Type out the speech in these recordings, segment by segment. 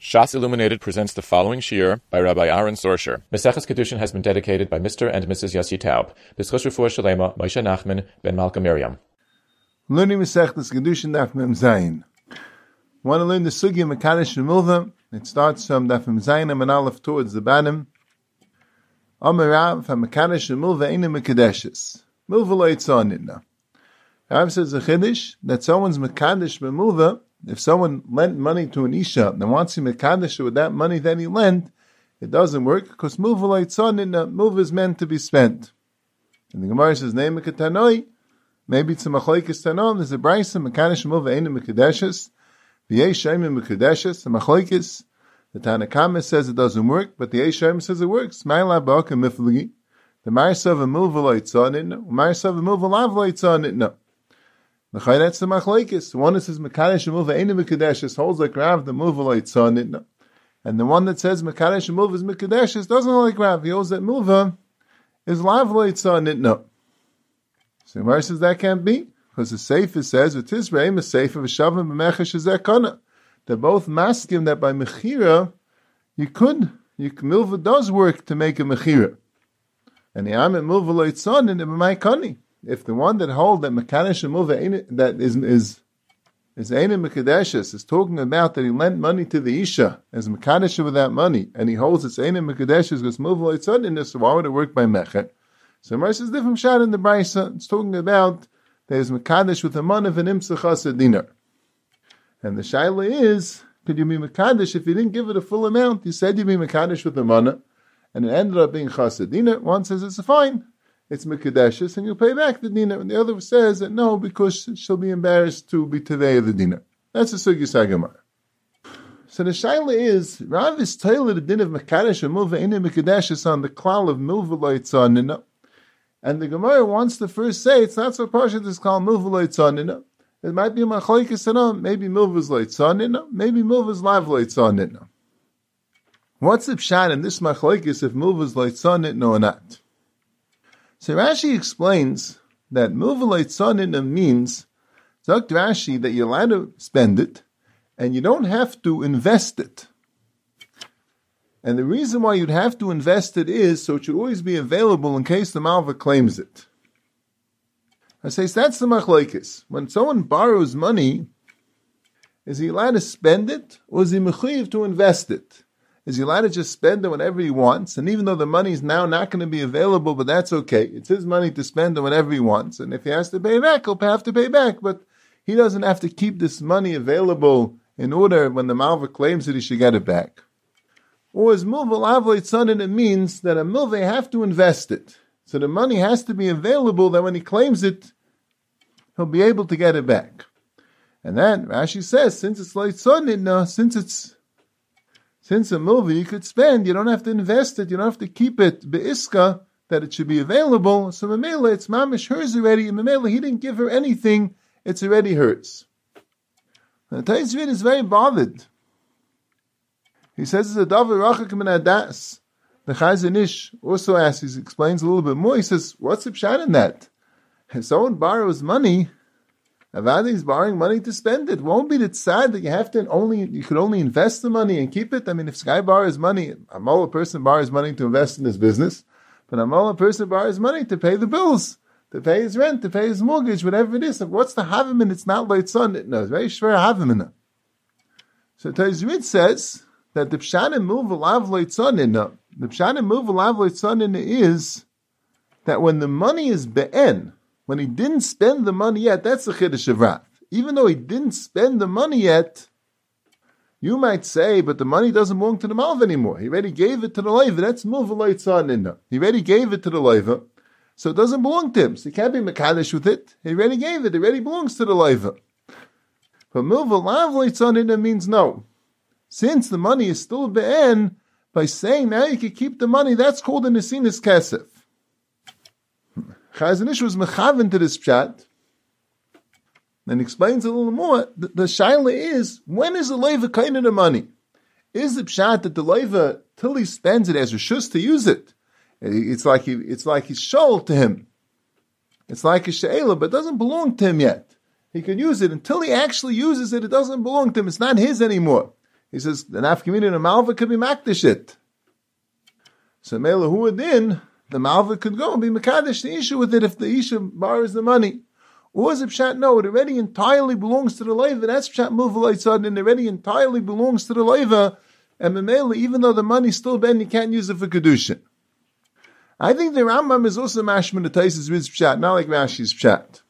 Shas Illuminated presents the following shiur by Rabbi Aaron Sorsher. Maseches Kedushin has been dedicated by Mr. and Mrs. Yossi Taub. B'schus refuah shalema, Moshe Nachman ben Malka Miriam. Learning Maseches Kedushin Daf Mem Zayin. Want to learn the Sugya Mekadesh Milva? It starts from Daf Mem Zayin and Aleph towards the bottom. Amarav HaMekadesh Milva Eina Mekadeshes. Milva lo yitzah nitna. Rav says a chiddush that someone's Mekadesh Milva. If someone lent money to an Isha and wants to Mekadesh with that money that he lent, it doesn't work because Milva lo yitzah nitna. Milva is meant to be spent. And the Gemara says, Nei Mekatanoi. Maybe it's a machlokes tanom. There's a brayso Mekadesh Milva Eina Mekadeshes. V'yesh Shomim Mekadeshes. The machlokes. The Tanna Kama says it doesn't work, but the Yeshayim says it works. Ma'ila ba'aka miflagi. The Marsav a Milva lo yitzah nitna. Marsav a Milva lav lo yitzah nitna. That's the machlokes. The one that says Mekadesh Milva Eina Mekadeshes holds like Rav the Milva lo yitzah nitna. And the one that says Mekadesh Milva is Mekadeshes doesn't hold like Rav. He holds that Milva is lav lo yitzah nitna. So the Gemara says that can't be, because the Sefer says, "V'tisreim a Sefer v'shavim b'mechesh ezekana." They're both maskim that by mechira milva does work to make a mechira, and the amit milva lo yitzon in the b'maykani. If the one that hold that mekadesh and milva that is eina mekadeshes is talking about that he lent money to the isha as mekadesh with that money, and he holds it's eina mekadeshes because milva lo yitzon in this, so why would it work by mecher? So the Gemara is different shot in the brayso. It's talking about there is mekadesh with a man of an imsachas dinar. And the shaila is, could you be mekadesh if you didn't give it a full amount? You said you'd be mekadesh with a mana, and it ended up being chas dinar. One says it's fine, it's mekadeshes, and you'll pay back the dinar. And the other says that no, because she'll be embarrassed to be tevei of the dinar. That's the sugya sagamar. So the shaila is, Rav is tailored the din of mekadesh and milva eina mekadeshes on the klal of milva lo yitzah nitna. And the Gemara wants to first say it's not so pashut it's called milva lo yitzah nitna. It might be a machlokes tanom. Maybe milva is lo yitzah nitna. Maybe milva is lav lo yitzah nitna. What's the pshat in this machlokes if milva is lo yitzah nitna or not? So Rashi explains that milva lo yitzah nitna means, Zok Rashi, that you're allowed to spend it and you don't have to invest it. And the reason why you'd have to invest it is so it should always be available in case the malva claims it. I say, so that's the machlokes. When someone borrows money, is he allowed to spend it, or is he mechuyev to invest it? Is he allowed to just spend it whenever he wants? And even though the money is now not going to be available, but that's okay. It's his money to spend it whenever he wants. And if he has to pay back, he'll have to pay back. But he doesn't have to keep this money available in order when the malva claims it, he should get it back. Or as milva lav lo yitzah nitna, it means that a milva have to invest it. So the money has to be available that when he claims it, he'll be able to get it back. And then Rashi says, since it's lo yitzah nitna, since a milva you could spend, you don't have to invest it, you don't have to keep it be'iska, that it should be available. So Mamela, it's mamish hers already, and Mamela, he didn't give her anything, it's already hers. And the Taisvid is very bothered. He says it's a davar rachak min hadas. The Chazon Ish also asks, he explains a little bit more. He says, what's the pshat in that? If someone borrows money, Avadi is borrowing money to spend it. It won't be that sad that you could only invest the money and keep it. I mean, if this guy borrows money, a mola person borrows money to invest in his business, but a mola person borrows money to pay the bills, to pay his rent, to pay his mortgage, whatever it is. What's the havim? It's not like son. No, it's very shver havim in it. So Taizrid says that the pshat and milva lav lo yitzah nitna, the pshat and milva lav lo yitzah nitna is that when the money is be'en, when he didn't spend the money yet, that's the chiddush of Rav. Even though he didn't spend the money yet, you might say, but the money doesn't belong to the malva anymore. He already gave it to the loiva. That's milva lo yitzah nitna. He already gave it to the loiva, so it doesn't belong to him. So he can't be mekadesh with it. He already gave it. It already belongs to the loiva. But milva lav lo yitzah nitna means no. Since the money is still be'en, by saying now you can keep the money, that's called a nesinas kesef. Chazon Ish was mechaven to this pshat, and explains a little more. The shaila is, when is the loiva kind of the money? Is the pshat that the loiva, till he spends it as reshus to use it, it's like he's shol to him. It's like a she'ela, but it doesn't belong to him yet. He can use it until he actually uses it. It doesn't belong to him. It's not his anymore. He says, the nafkamina in a malva could be makdish it. So Mela Huadin, the malva could go and be makadesh the isha with it if the isha borrows the money. Or is it pshat? No, it already entirely belongs to the leiva. That's pshat mulva leitzad, and it already entirely belongs to the leiva. And Mela, even though the money's still ben, you can't use it for kedushin. I think the Rambam is also mashman the Taisus with pshat, not like Rashi's pshat.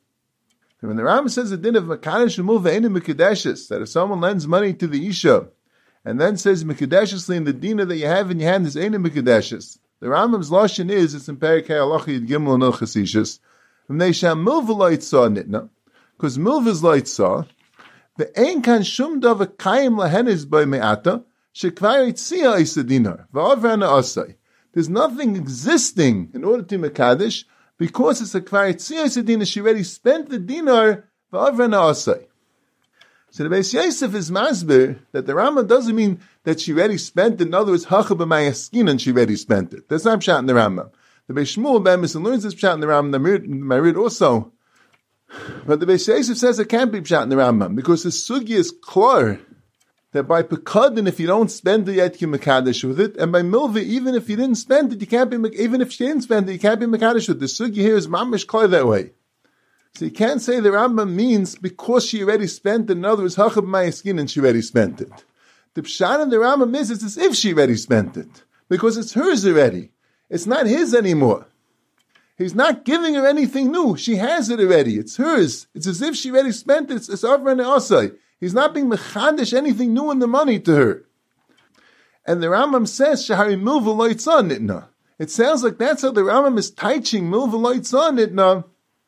So when the Rambam says the din of makadesh and mulva ain't mikadeshes, that if someone lends money to the isha, and then says mikadeshesly in the dina that you have in your hand is ain't mikadeshes. The Rambam's lashon is it's in Perikei Halacha Yud Gimel no Chasishus. V'nei sham milva loitza nitna, because milva is loitza. The ein kan shum davar kayim lahenis by me'ata shekvar yitzia isa dinar v'aver na'asai. There's nothing existing in order to mekadesh because it's a kvar yitzia isa dinar. She already spent the dinar v'aver na'asai. So the Beis Yosef is masber that the Rambam doesn't mean that she already spent it. In other words, hacha b'mayaskin and she already spent it. That's not pshat in the Rambam. The Beis Shmuel ben Mison learns this pshat in the Rambam. The Marid also, but the Beis Yosef says it can't be pshat in the Rambam because the sugi is klar that by pekadin if you don't spend it yet you mekadesh with it, and by milva even if you didn't spend it you can't be even if she didn't spend it you can't be mekadesh with it. The sugi here is mamish klar that way. So you can't say the Rambam means because she already spent it. In other words, hachab ma'askin and she already spent it. The pshat in the Rambam is it's as if she already spent it because it's hers already. It's not his anymore. He's not giving her anything new. She has it already. It's hers. It's as if she already spent it. It's over and asay. He's not being mechadish anything new in the money to her. And the Rambam says shahari milva loitzah nitna. It sounds like that's how the Rambam is teaching milva loitzah nitna.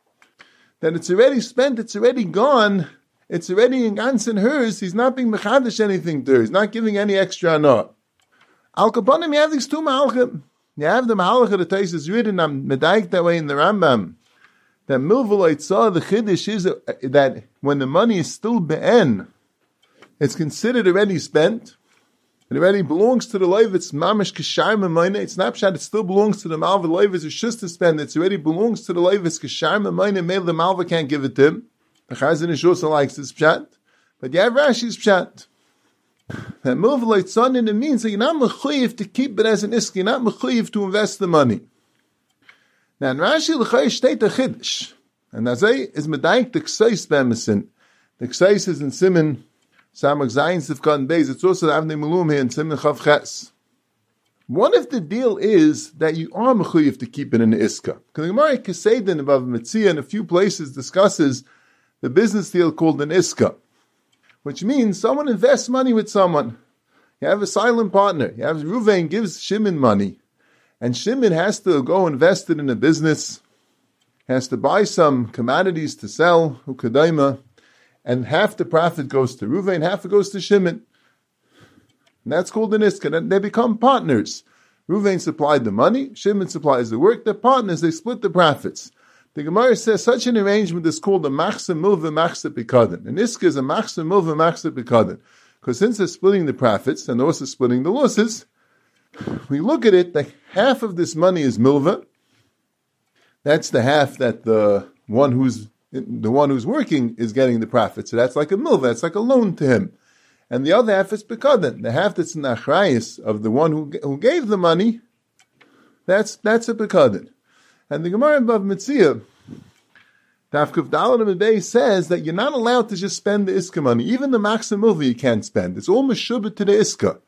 That it's already spent, it's already gone, it's already in Gans and hers, he's not being mechadish anything to her, he's not giving any extra no. Al Kaponim, you have these two Malachim. You have the Malach of the Tais is written, I'm medaik that way in the Rambam, that Milvalite saw the Chiddush is that when the money is still be'en, it's considered already spent, it already belongs to the Leiv, it's mamish kashar memayne, it's not pshat, it still belongs to the Malva, the Leiv is just to spend, it already belongs to the Leiv, it's kashar memayne, maybe the Malva can't give it to him. The Chazon Ish also likes this pshat, but you have Rashi's pshat. That Milvalite Sonin, it means that you're not mechuyev to keep it as an isk, you're not mechuyev to invest the money. Now in Rashi, l'chai shteit a chiddush, and Nazay is medaik the Ksais bemesin. The Ksais is in Siman, Samach Zayin Sivkat and Beis. It's also the Avnei Malum here in Siman Chav Ches. What if the deal is that you are mechuyev to keep it in the iska? Because the Gemara Keseidin above Metzia in a few places discusses the business deal called an iska, which means someone invests money with someone. You have a silent partner. You have Ruvain gives Shimon money, and Shimon has to go invest it in a business, has to buy some commodities to sell, ukadaima, and half the profit goes to Ruvain, half it goes to Shimon. And that's called an iska. And they become partners. Ruvain supplied the money, Shimon supplies the work. They're partners, they split the profits. The Gemara says such an arrangement is called a machsa milva machsa pikadin. An iska is a machsa milva machsa pikadin. Because since they're splitting the profits and also splitting the losses, we look at it like half of this money is milva. That's the half that the one who's working is getting the profit. So that's like a milva, that's like a loan to him. And the other half is pikadin. The half that's an achrayis of the one who gave the money, that's a pikadin. And the Gemara above Metzia, Tafkuf Dalet and Medei says that you're not allowed to just spend the iska money. Even the maximum milva you can't spend. It's all meshubit to the iska.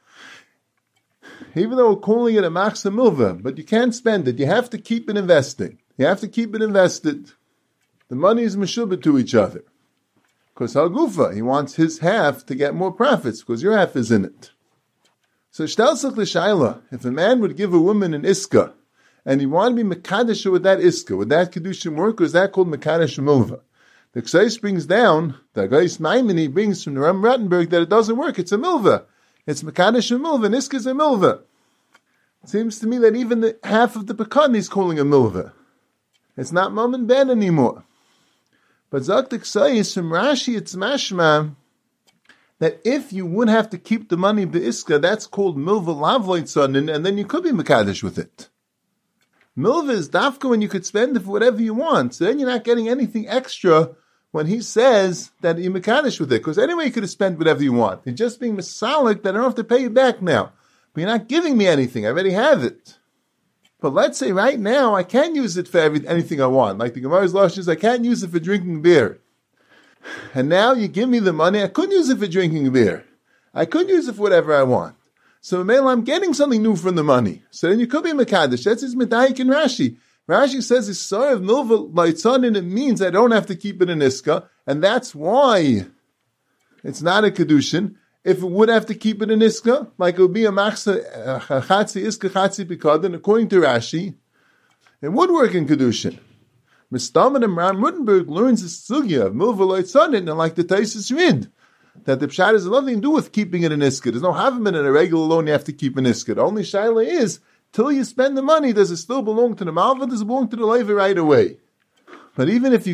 Even though we're calling it a maximum milva, but you can't spend it. You have to keep it investing. You have to keep it invested. The money is meshubit to each other. Because Hagufa, he wants his half to get more profits because your half is in it. So Shtalsach l'shayla, if a man would give a woman an iska, and you want to be Mekadesh with that iska, with that Kedushin work, or is that called Mekadesh Milva? The Ksais brings down, the Gais Maimoni brings from the Ram Rattenberg that it doesn't work, it's a Milva. It's Mekadesh Milva, and iska is a Milva. It seems to me that even the half of the Pekan is calling a Milva. It's not Mom and Ben anymore. But Zak the Ksais, from Rashi, it's mashma, that if you would have to keep the money of the iska, that's called Milva Lavloit Sonin, and then you could be Mekadesh with it. Milva is dafka when you could spend it for whatever you want. So then you're not getting anything extra when he says that you're mekadesh with it, because anyway you could have spent whatever you want. You're just being misalik that I don't have to pay you back now. But you're not giving me anything. I already have it. But let's say right now I can't use it for anything I want. Like the Gemara's lashon is, I can't use it for drinking beer. And now you give me the money, I couldn't use it for drinking beer. I could use it for whatever I want. So I'm getting something new from the money. So then you could be mekadesh. That's his medayik in Rashi. Rashi says it's sar of milva laitzan, and it means I don't have to keep it in iska, and that's why it's not a kedushin. If it would have to keep it in iska, like it would be a machsa chatzi iska chatzi pikadon, according to Rashi, it would work in kedushin. Mistaman and Ram Rutenberg learns the sugya of milva laitzan, and like the Taisus read, that the pshat has nothing to do with keeping it in iska. There's no havim in a regular loan you have to keep in iska. The only shaila is, till you spend the money, does it still belong to the malva? Does it belong to the leiva right away? But even if you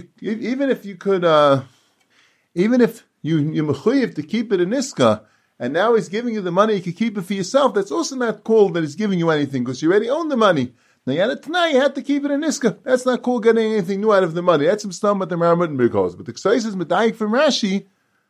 mechuyev to keep it in iska, and now he's giving you the money, you can keep it for yourself. That's also not called that he's giving you anything, because you already own the money. Now you had it tonight, you had to keep it in iska. That's not called getting anything new out of the money. That's some stuff that the Maram Rittenberg calls. But the Ksais is medayik from Rashi,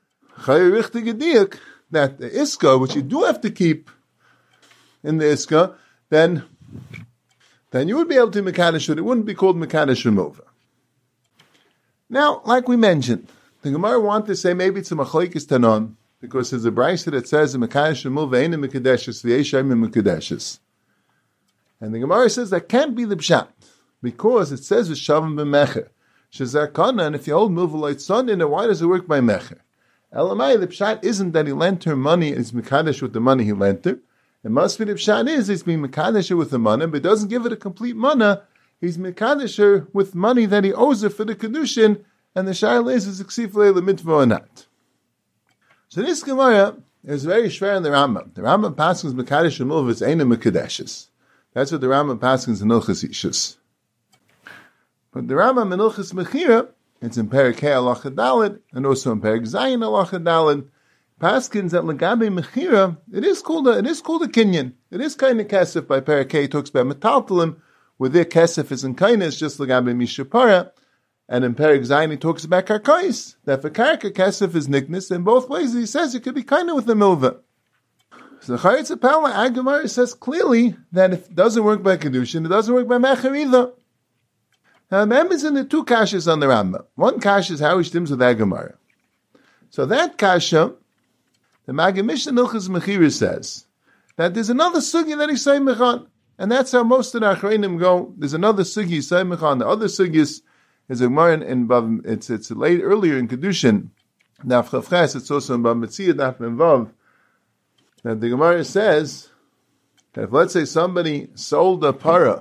that the iska, which you do have to keep in the iska, then you would be able to mekadesh it. It wouldn't be called mekadesh remova. Now, like we mentioned, the Gemara wanted to say maybe it's a machlekes tanon, because there's a brayso that says the mekadesh remova ain't a mekadeshes, the yeshayim mekadeshes. And the Gemara says that can't be the pshat, because it says v'shavim b'mecher shezakana, and if you hold milva son in it, why does it work by mecher? Elamai, the pshat isn't that he lent her money and he's mekadesh with the money he lent her. It must be the pshat is he's being mekadesh with the money, but doesn't give it a complete mana. He's mekadesh her with money that he owes her for the kedushin, and the shaila is ksif leila mitzvah or not. So this Gemara is very shver in the Rambam. The Rambam passes mekadesh and is eina mekadeshes. That's what the Rambam passes in Ilchas Ishus. But the Rambam in Ilchas Mechira, it's in Perek Hey Halacha Daled, and also in Perek Zayin Halacha Daled, paskins that Lagabe Mechira, it is called a kinyan. It is kind of kesef by Perek Hey. It talks about metaltalim, where their kesef is in kindness, just Lagabe Mishapara. And in Perek Zayin he talks about karkais, that for karka kesef is nickness. In both places he says you could be kind of with the milva. So the Charetz Apala Agamar says clearly that if it doesn't work by kedushin, it doesn't work by mecher either. Now, members in the two kashas on the Rambam. One kasha is how he stems with Agamara. So that kasha, the Maggid Mishnah Ilchas Mechira says that there's another sugi that he's saying mechan, and that's how most of the Achreinim go. There's another sugi he's saying mechan. The other sugis is a Gemara in Bav. It's late earlier in kedushin. Daf Chavches. It's also in Bav Metzia Daf Menvav. That the Gemara says that if, let's say, somebody sold a para,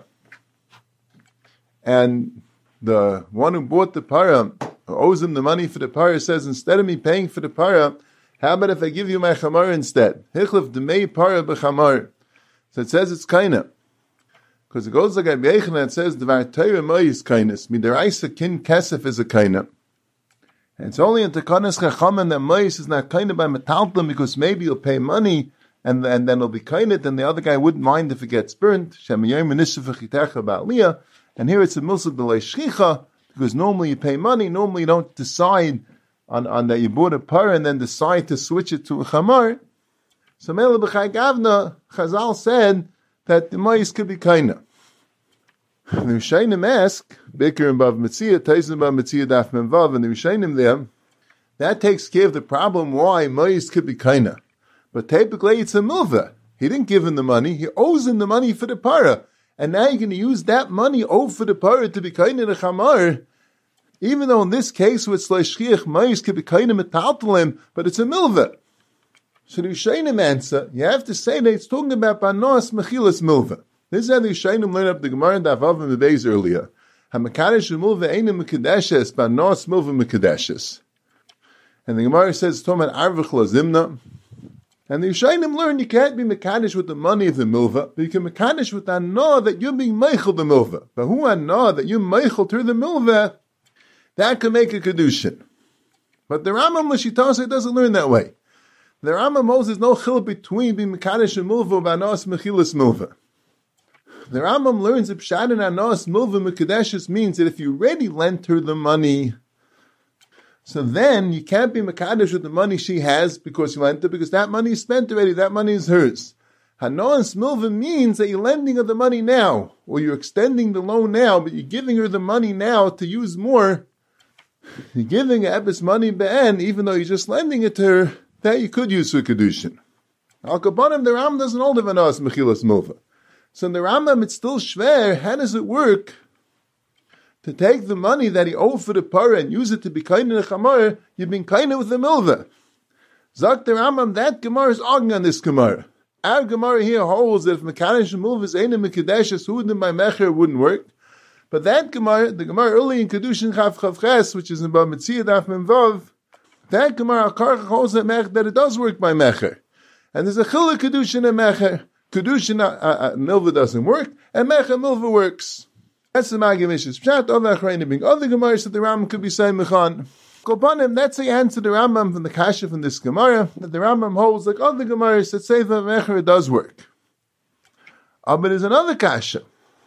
and the one who bought the para, who owes him the money for the para, says, instead of me paying for the para, how about if I give you my chamar instead? Hichlef demei para b'chamar. So it says it's kaina. Because it goes like Rabbi Yochanan, it says, Dvar Torah mo is kainas. Midaraisa kin kesef is a kaina. And it's only in Tekanas Chachamim that mois is not kaina by metaltalim, because maybe you'll pay money, and then it'll be kainit, and the other guy wouldn't mind if it gets burnt. And here it's a milsuk b'lei shchicha, because normally you pay money, normally you don't decide on that you bought a par and then decide to switch it to a chamar. So Mele b'chai gavna, Chazal said that the mois could be kaina. The Rishayim ask, Beker and Bav Metzia, Taisin Bav Metzia Daf Menvav, and the Rishayim there, that takes care of the problem why mois could be kaina. But typically it's a milva. He didn't give him the money. He owes him the money for the para. And now you're going to use that money owed for the para to be kind of the chamar. Even though in this case with Slashchiach, mais could be kind of metaltalim, but it's a milva. So the Rishayim answer, you have to say that it's talking about Banos Mechilas milva. This is how the Rishayim learned up the Gemara and Davav and the days earlier. HaMekadesh milva ain't a Mekadeshes, Banos milva Mekadeshes. And the Gemara says, it's talking about Arvich Lazimna. And the Yishayim learn you can't be mekadesh with the money of the milva, but you can mekadesh with anah that you're being meichel the milva. But who anah that you're meichel through the milva, that can make a kedushin. But the Rambam L'shitasa doesn't learn that way. The Rambam Moses no chil between being mekadesh and milva and anah's mechilas milva. The Rambam learns that pshat and anah's milva mekadeshes means that if you already lent her the money So then you can't be Mekadesh with the money she has because you lent her, because that money is spent already, that money is hers. Hanoas Milva means that you're lending her the money now, or you're extending the loan now, but you're giving her the money now to use more. You're giving her Ebbis money be'en, even though you're just lending it to her, that you could use for Kedushin. Al Kabanim, the Ram doesn't hold of Hanoas Mechilas Milva. So in the Rambam, it's still schwer. How does it work to take the money that he owed for the parah and use it to be kind in a chamar? You've been kind with the milva. Zak the Rambam, that Gemara is arguing on this Gemara. Our Gemara here holds that if Mekadesh and milva is Einer Mekadesh, Sudan by Mecher, wouldn't work. But that Gemara, the Gemara early in Kedushin Chav Chav Ches, which is in Bava Metzia Daf Mem Vav, that Gemara Akarach holds that it does work by Mecher. And there's a Chiluk Kedushin and Mecher. Kedushin milva doesn't work, and Mecher milva works. That's the Magimish's Pshat. Other Achrayim being other Gemaras that the Rambam could be saying Mechan. Kopanim, that's the answer to the Rambam from the Kasha from this Gemara, that the Rambam holds like other Gemaras that say that Mecher does work. But there's another Kasha.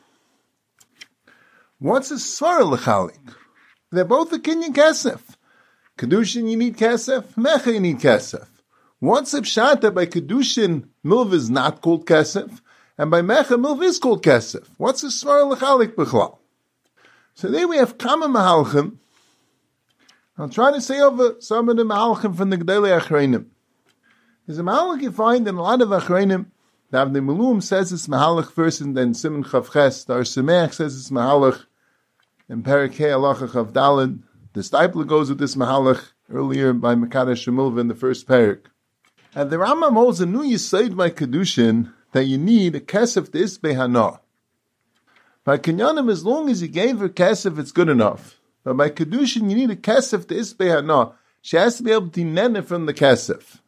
What's a Svara L'chalik? They're both a Kinyan Kesef. Kedushin you need Kesef, Mecher you need Kesef. What's a Pshat that by Kedushin milva is not called Kesef, and by Mecher milva is called Kesef? What's a Svara L'chalik B'chlal? So there we have Kama Mahalchim. I'll try to say over some of the Mahalchim from the Gedolei Achrayim. There's a Mahalch you find in a lot of Achrayim. The Avnei Malum says it's Mahalach first, and then Simon Chav Ches. The Ar Sameach says it's Mahalach in Perek Hei Halacha Chav Daled. The Stipler goes with this Mahalach earlier by Mekadesh Shemilva in the first Perek. And the Rambam holds a new Yisayid by Kedushin that you need a Kesef to Isbei Hana. By Kinyanim, as long as you gave her Kesef, it's good enough. But by Kedushin, you need a Kesef to Isbei Hana. She has to be able to nene from the Kesef.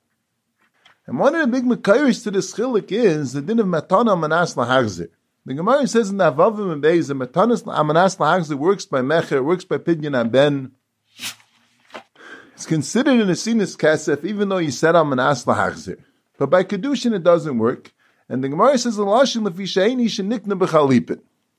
And one of the big Mekayrish to this Chilik is the din of Matana Manas Lahagzir. The Gemara says in the Avavim and Beis that Matanas Manas Lahagzir works by Mecher, works by Pidyon Aben. It's considered an Asinis Kesef, even though you said Manas Lahagzir. But by Kedushin it doesn't work. And the Gemara says, L'lashin l'fishayin shenikna b'chalipin.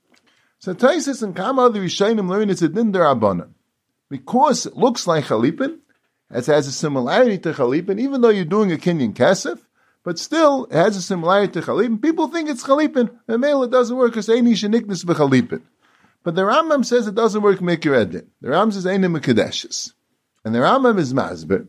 So Taisis and Kama other Rishayim learn it's a din derabanan. Because it looks like Chalipin, it has a similarity to Chalipin, even though you're doing a Kinyan Kesef, but still it has a similarity to Chalipin. People think it's Chalipin, and male it doesn't work because Eini sheniknas b'chalipin. But the Rambam says it doesn't work Mikir Edin. The Rambam says Eini Mekadeshes. And the Rambam is Masber.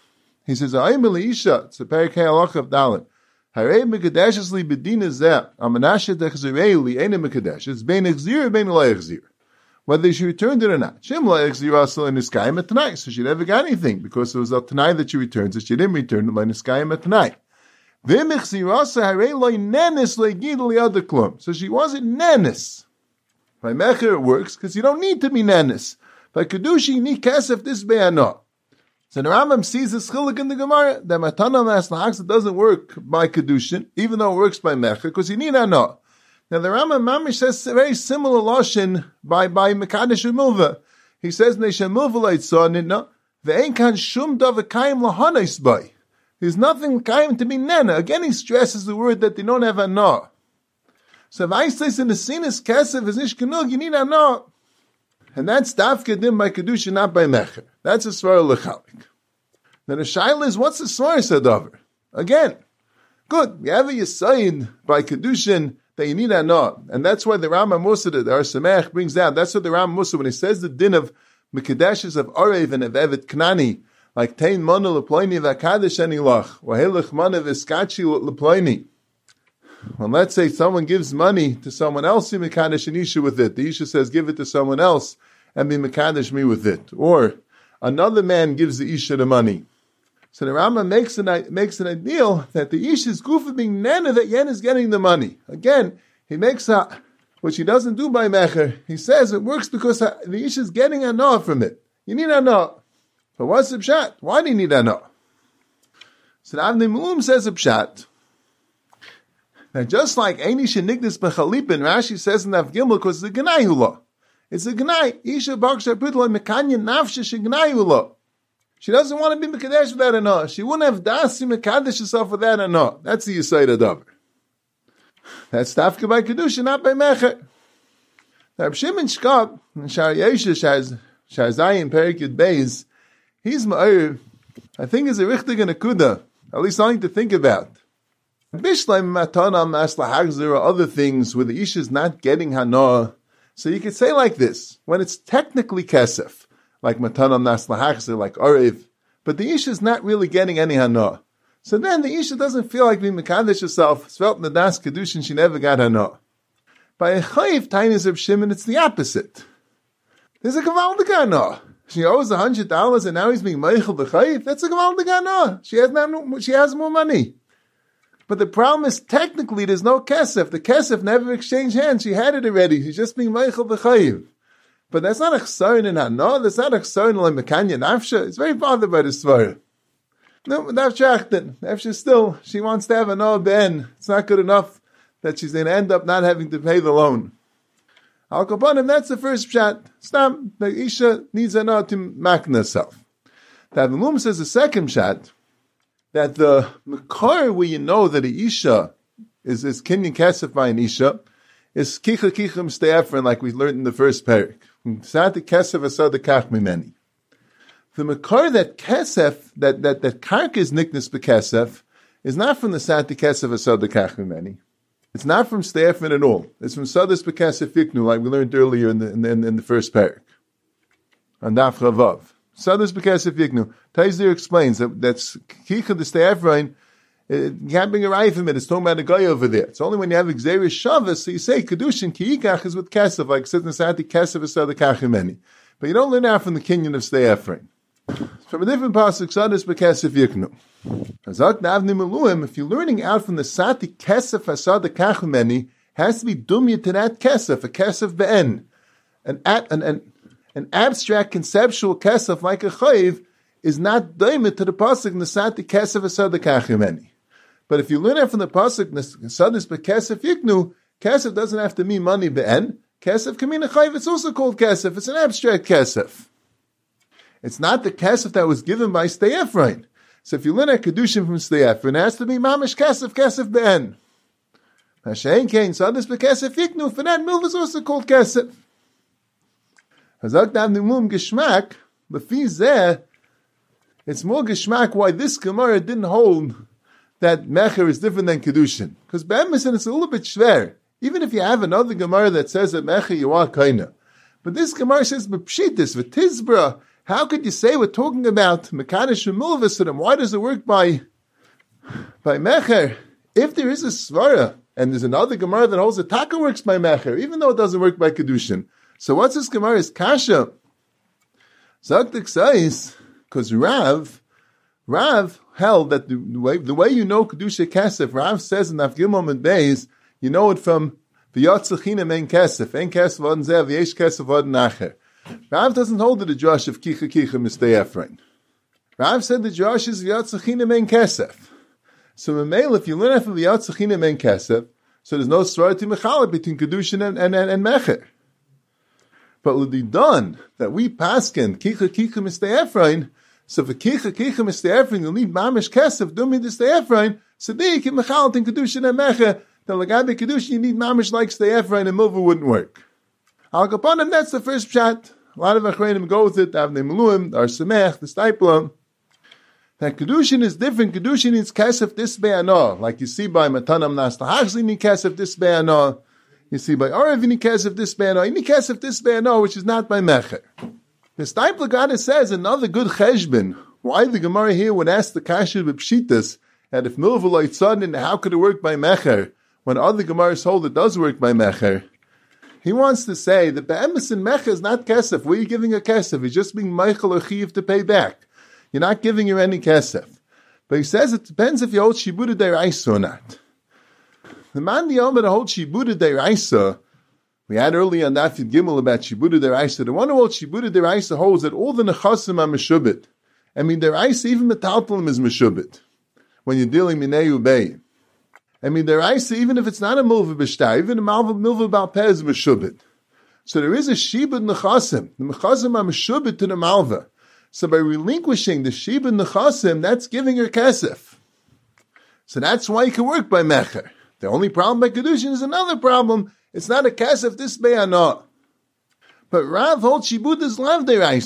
He says, Ayim Elisha, it's a Perek Hei Halacha of Dalet. Harei Mekadeshes li bedina zeh, amanashet echzirei li Eini Mekadeshes, bein echzir, bein lo echzir. Whether she returned it or not. Shem lo echzir asal in Niskayim at tonight, so she never got anything, because it was up tonight that she returned, so she didn't return it by Niskayim at tonight. V'im echzir asal harei lo nenis lo yigid li other klum. So she wasn't nenis. By Mecher it works, because you don't need to be nenis. By Kedushi, you need Kesef this be'anah. So the Rambam sees this chilik in the Gemara, that Matana Mas Lahagzir doesn't work by Kedushin, even though it works by Mecher, because you need anah. Now the Rambam Mamish says a very similar lashon by Mekadesh Milva. He says, Nesha Milva Leitzah Nidna, Ve'en kan shum davar kayim lahanais by. There's nothing kayim to be nena. Again he stresses the word that they don't have anah. So if I say in the Sinas Kesef is Ish Kenug, you need anah. And that's Dafka Dim by Kedusha, not by Mecher. That's a Svara L'chalik. Now the Shaila is, what's the Svara Sadavar? Again, good. You have a Yisayid by Kedushin that you need Anah. And that's why the Rambam Musa, the Ar Sameach brings down. That's what the Rambam Musa, when he says the din of Mekadeshes of Arev and of Evet Knani, like Tein Mana L'ploini V'akadesh Anilach, Wahelech Mana V'skachi L'ploini. Well, let's say someone gives money to someone else, be Mekadesh an Isha with it. The Isha says, give it to someone else and be Mekadesh me with it. Or another man gives the Isha the money. So the Rambam makes an ideal that the Isha is goof being nana, that Yen is getting the money. Again, he makes which he doesn't do by Mecher. He says it works because the Isha is getting anah from it. You need anah. But what's the pshat? Why do you need anah? So the Avnei Malum says a pshat. Now, just like Eini Shenignis B'chalipin, Rashi says in Av Gimel, because it's a Gnai Hula. It's a Gnai. Isha Baksha Pritla Mekanya Nafsha Shegnai Hula. She doesn't want to be Mekadesh with that anah. She wouldn't have dasi Mekadesh herself with that anah. That's the Yisayid Adavar. That's Tafka by Kedusha, not by Mecher. Now, Reb Shimon Shkab, and Shar Yesha, Shar Zayin, Perik Yud Beis, He's ma'ir, I think is a richtig and a kuda, at least something to think about. Bishleim matana masla hagzer or other things where the isha is not getting hana. So you could say like this, when it's technically kesef, like matana masla hagzer, like oriv, but the isha is not really getting any hana. So then the isha doesn't feel like being mekadesh herself. It's felt in the das kedushin she never got hana. By a chayiv tainis of Shimon, it's the opposite. There's a gavaldik hana. She owes $100 and now he's being meichel the chayiv. That's a gavaldik hana. She has more money. But the problem is, technically, there's no kesef. The kesef never exchanged hands. She had it already. She's just being meichel b'chayiv. But that's not a chsaron in hana. That's not a chsaron like mekanya nafsha. It's very bothered by the svara. No, nafshachten. Nafsha still, she wants to have a no ben. It's not good enough that she's going to end up not having to pay the loan. Al kapanim, that's the first pshat. Stam, the isha needs a no to makna herself. The Avimum says the second pshat, that the makar where you know that a isha is kinyan kesef by an isha is kicha kichim ste'efren, like we learned in the first parak. Sati kesef asad kach mimeni. The makar that kesef, that karka is niknas bekesef, is not from the sati kesef asad kach mimeni. It's not from ste'efren at all. It's from sadas bekesef yiknu, like we learned earlier in the first parak. On daf chavav. Sadas bekesef yiknu. Taizer explains that's kicha the ste'efren. You can't bring a raya from it. It's talking about a guy over there. It's only when you have Xeris Shabbos, so you say Kedushin Kiikach is with Kesef, like it says in the Sati Kesef is the Kachimeni. But you don't learn out from the Kinyan of Stei Ephraim. From a different pasuk, Sadis Bekesef Yiknu. Azak Navni Meluim, if you're learning out from the Sati Kesef Asad the Kachimeni, has to be dumya to that Kesef, a Kesef Be'en. An abstract conceptual Kesef like a Chayiv is not daimit to the pasuk in the Sati Kesef Asad the Kachimeni. But if you learn it from the pasuk, Sadis Bekesef Yiknu, Kesef doesn't have to mean money be'en. Kesef can mean a chayiv. It's also called Kesef. It's an abstract Kesef. It's not the Kesef that was given by Stei Ephraim. So if you learn a Kedushin from Stei Ephraim, it has to be Mamish Kesef be'en. Hashem Kain, Sadis Bekesef Yiknu, for that milv is also called Kesef. Hazak Dav Nimum Geshmak, Lefi Zeh, it's more Geshmak why this Gemara didn't hold that Mecher is different than Kedushin. Because Be'emes, it's a little bit schwer. Even if you have another Gemara that says that Mecher you are Kaina. But this Gemara says, B'pshitis, V'tizbra, how could you say we're talking about Mekadesh and Mulvasadim? Why does it work by Mecher? If there is a Svara, and there's another Gemara that holds that Taka works by Mecher, even though it doesn't work by Kedushin. So what's this Gemara's Kasha? Zaktik says, because Rav held that the way you know Kedusha Kesef, Rav says in Avgimom and Beis, you know it from V'yotzachinem ein Kesef, ein Kesef v'odin zeh, v'yesh Kesef v'odin acher. Rav doesn't hold it a Josh of Kicha Mistei Ephraim. Rav said the Josh is V'yotzachinem ein Kesef. So Memel, if you learn from V'yotzachinem ein Kesef, so there's no Svar to Mechalek between Kedushin and Mecher. But l'didan that we paskin kicha mistei Ephraim. So for kicha mistei Ephraim, you need mamish kesef dumi mistei Ephraim. So there you can mechalot in kedushin and mecha. Then l'gabe kedushin you need mamish like stei Ephraim and milva wouldn't work. Al kapanim, that's the first pshat. A lot of achreinim go with it. Avnei Meluim, Ar Samech, the Stipler. That kedushin is different. Kedushin needs kesef this be'anah, like you see by Matanam Nas Lahachli need kesef this be'anah. You see by Arav you need kesef this be'anah. You need kesef this be'anah, which is not by Mecher. The Stipler Gada says another good cheshbon. Why the Gemara here would ask the kasha b'pshitas, and if milva lo yitzadin, how could it work by Mecher? When other Gemaras hold it does work by Mecher. He wants to say that be'emes in Mecher is not kesef. Where are you giving a kesef? He's just being Michael or Chiv to pay back. You're not giving her any kesef. But he says it depends if you hold shibuda deraisa or not. The man the Omer holds shibuda deraisa. We had earlier on Daf Yud Gimel about shibuda deraisa. The one who holds shibuda deraisa holds that all the nechasim are meshubit. I mean deraisa even metaltalim is meshubit when you're dealing minei ubei. I mean deraisa even if it's not a milva b'shtar, even a milva balpeh is meshubit. So there is a shibud nechasim. The nechasim are meshubit to the malva. So by relinquishing the shibud nechasim, that's giving her kesef. So that's why you can work by mecher. The only problem by kedushin is another problem. It's not a kesef this be'anah. But Rav holds shibud is lav deraisa.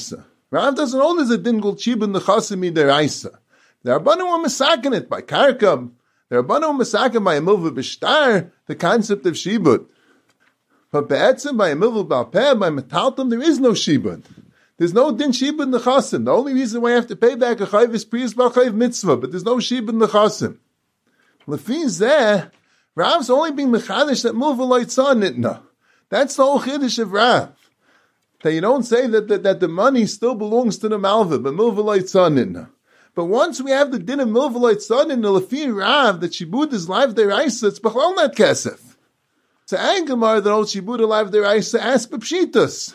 Rav doesn't hold as a din called shibud nechasim midaraisa. The Rabbanim were masakin it by karkam. The Rabbanim were masakin by a milva b'shtar, the concept of shibud. But be'etzim, by a milva b'alpeh, by metaltam, there is no shibud. There's no din shibud nechasim. The only reason why I have to pay back a chayv is priyas b'chayv mitzvah, but there's no shibud nechasim. Lefi zeh, Rav's only being mechadish that milva loitzah nitna. That's the whole chiddush of Rav. That you don't say that the money still belongs to the malva, but milva loitzah nitna. But once we have the din of milva loitzah nitna, lefi Rav, that shibud is live deraisa, it's b'chlal not kesef. So Angamar that old shibud alive deraisa, ask b'pshitus.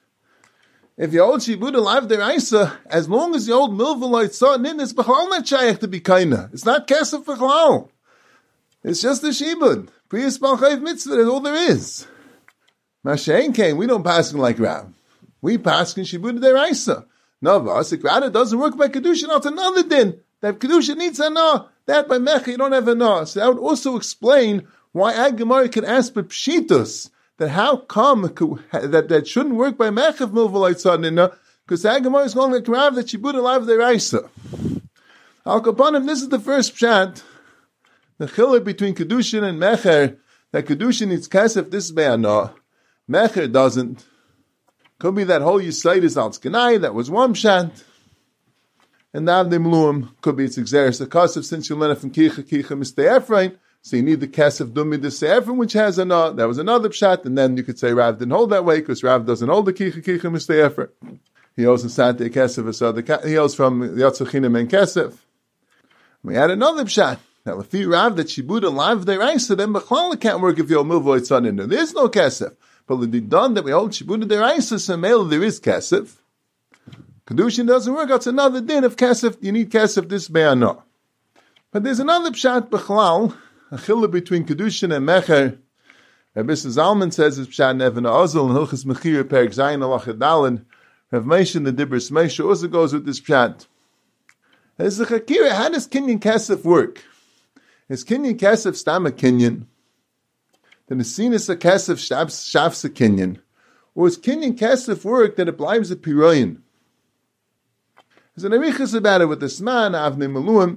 If you hold shibud alive deraisa, as long as you hold milva loitzah nitna, it's b'chlal not shayach to be kaina. It's not kesef b'chlal. It's just a shibud. Priyas b'chayv mitzvah, that's all there is. Mashain came, we don't pass like Rav. We pass in shibud deraisa. No, Vasik doesn't work by kedusha. That's another din. That kedusha needs a no. That by mecha you don't have a no. So that would also explain why Agamari can ask but pshitus that how come that shouldn't work by mecha milvalite sadnina, because Agamari is going like Rav that shibud alive deraisa. Al kapanim, this is the first pshat. The chiluk between kedushin and mecher, that kedushin needs kasef, this is be'ana. Mecher doesn't. Could be that whole Yisayt is al-Tzkanai, that was one pshat. And now the Mluim, could be it's exeris a kasef, since you learn it from kicha mistay Ephraim, so you need the kasef dumi the Ephraim, which has a no, that was another pshat, and then you could say Rav didn't hold that way, because Rav doesn't hold the kicha mistay Ephraim. He owes in Sante kasef, he owes from Yatzuchinim and kasef. We had another pshat. Now, if you Rav that shibud alive deraisa, then b'chlal can't work if you're milvoid son in there. There's no kasef. But the done that we hold shibud deraisa, so male there is kasef. Kedushin doesn't work. That's another din of kasef. You need kasef this be'ano. But there's another pshat b'chlal, a chiluk between kedushin and mecher. Rabbi Zalman says it's pshat neven ozil and hilchas mechir perik zayin alach edalin. Rav Moshe in the Dibros Moshe also goes with this pshat. There's a chakira. How does kinyan kasef work? Is kinyan kasef stam a kinyan? Then the sinus a kasef shafs a kinyan? Or is kinyan kasef work that it blives a piroyin? There's an arichas about it with the Sman, Avnei Maluim,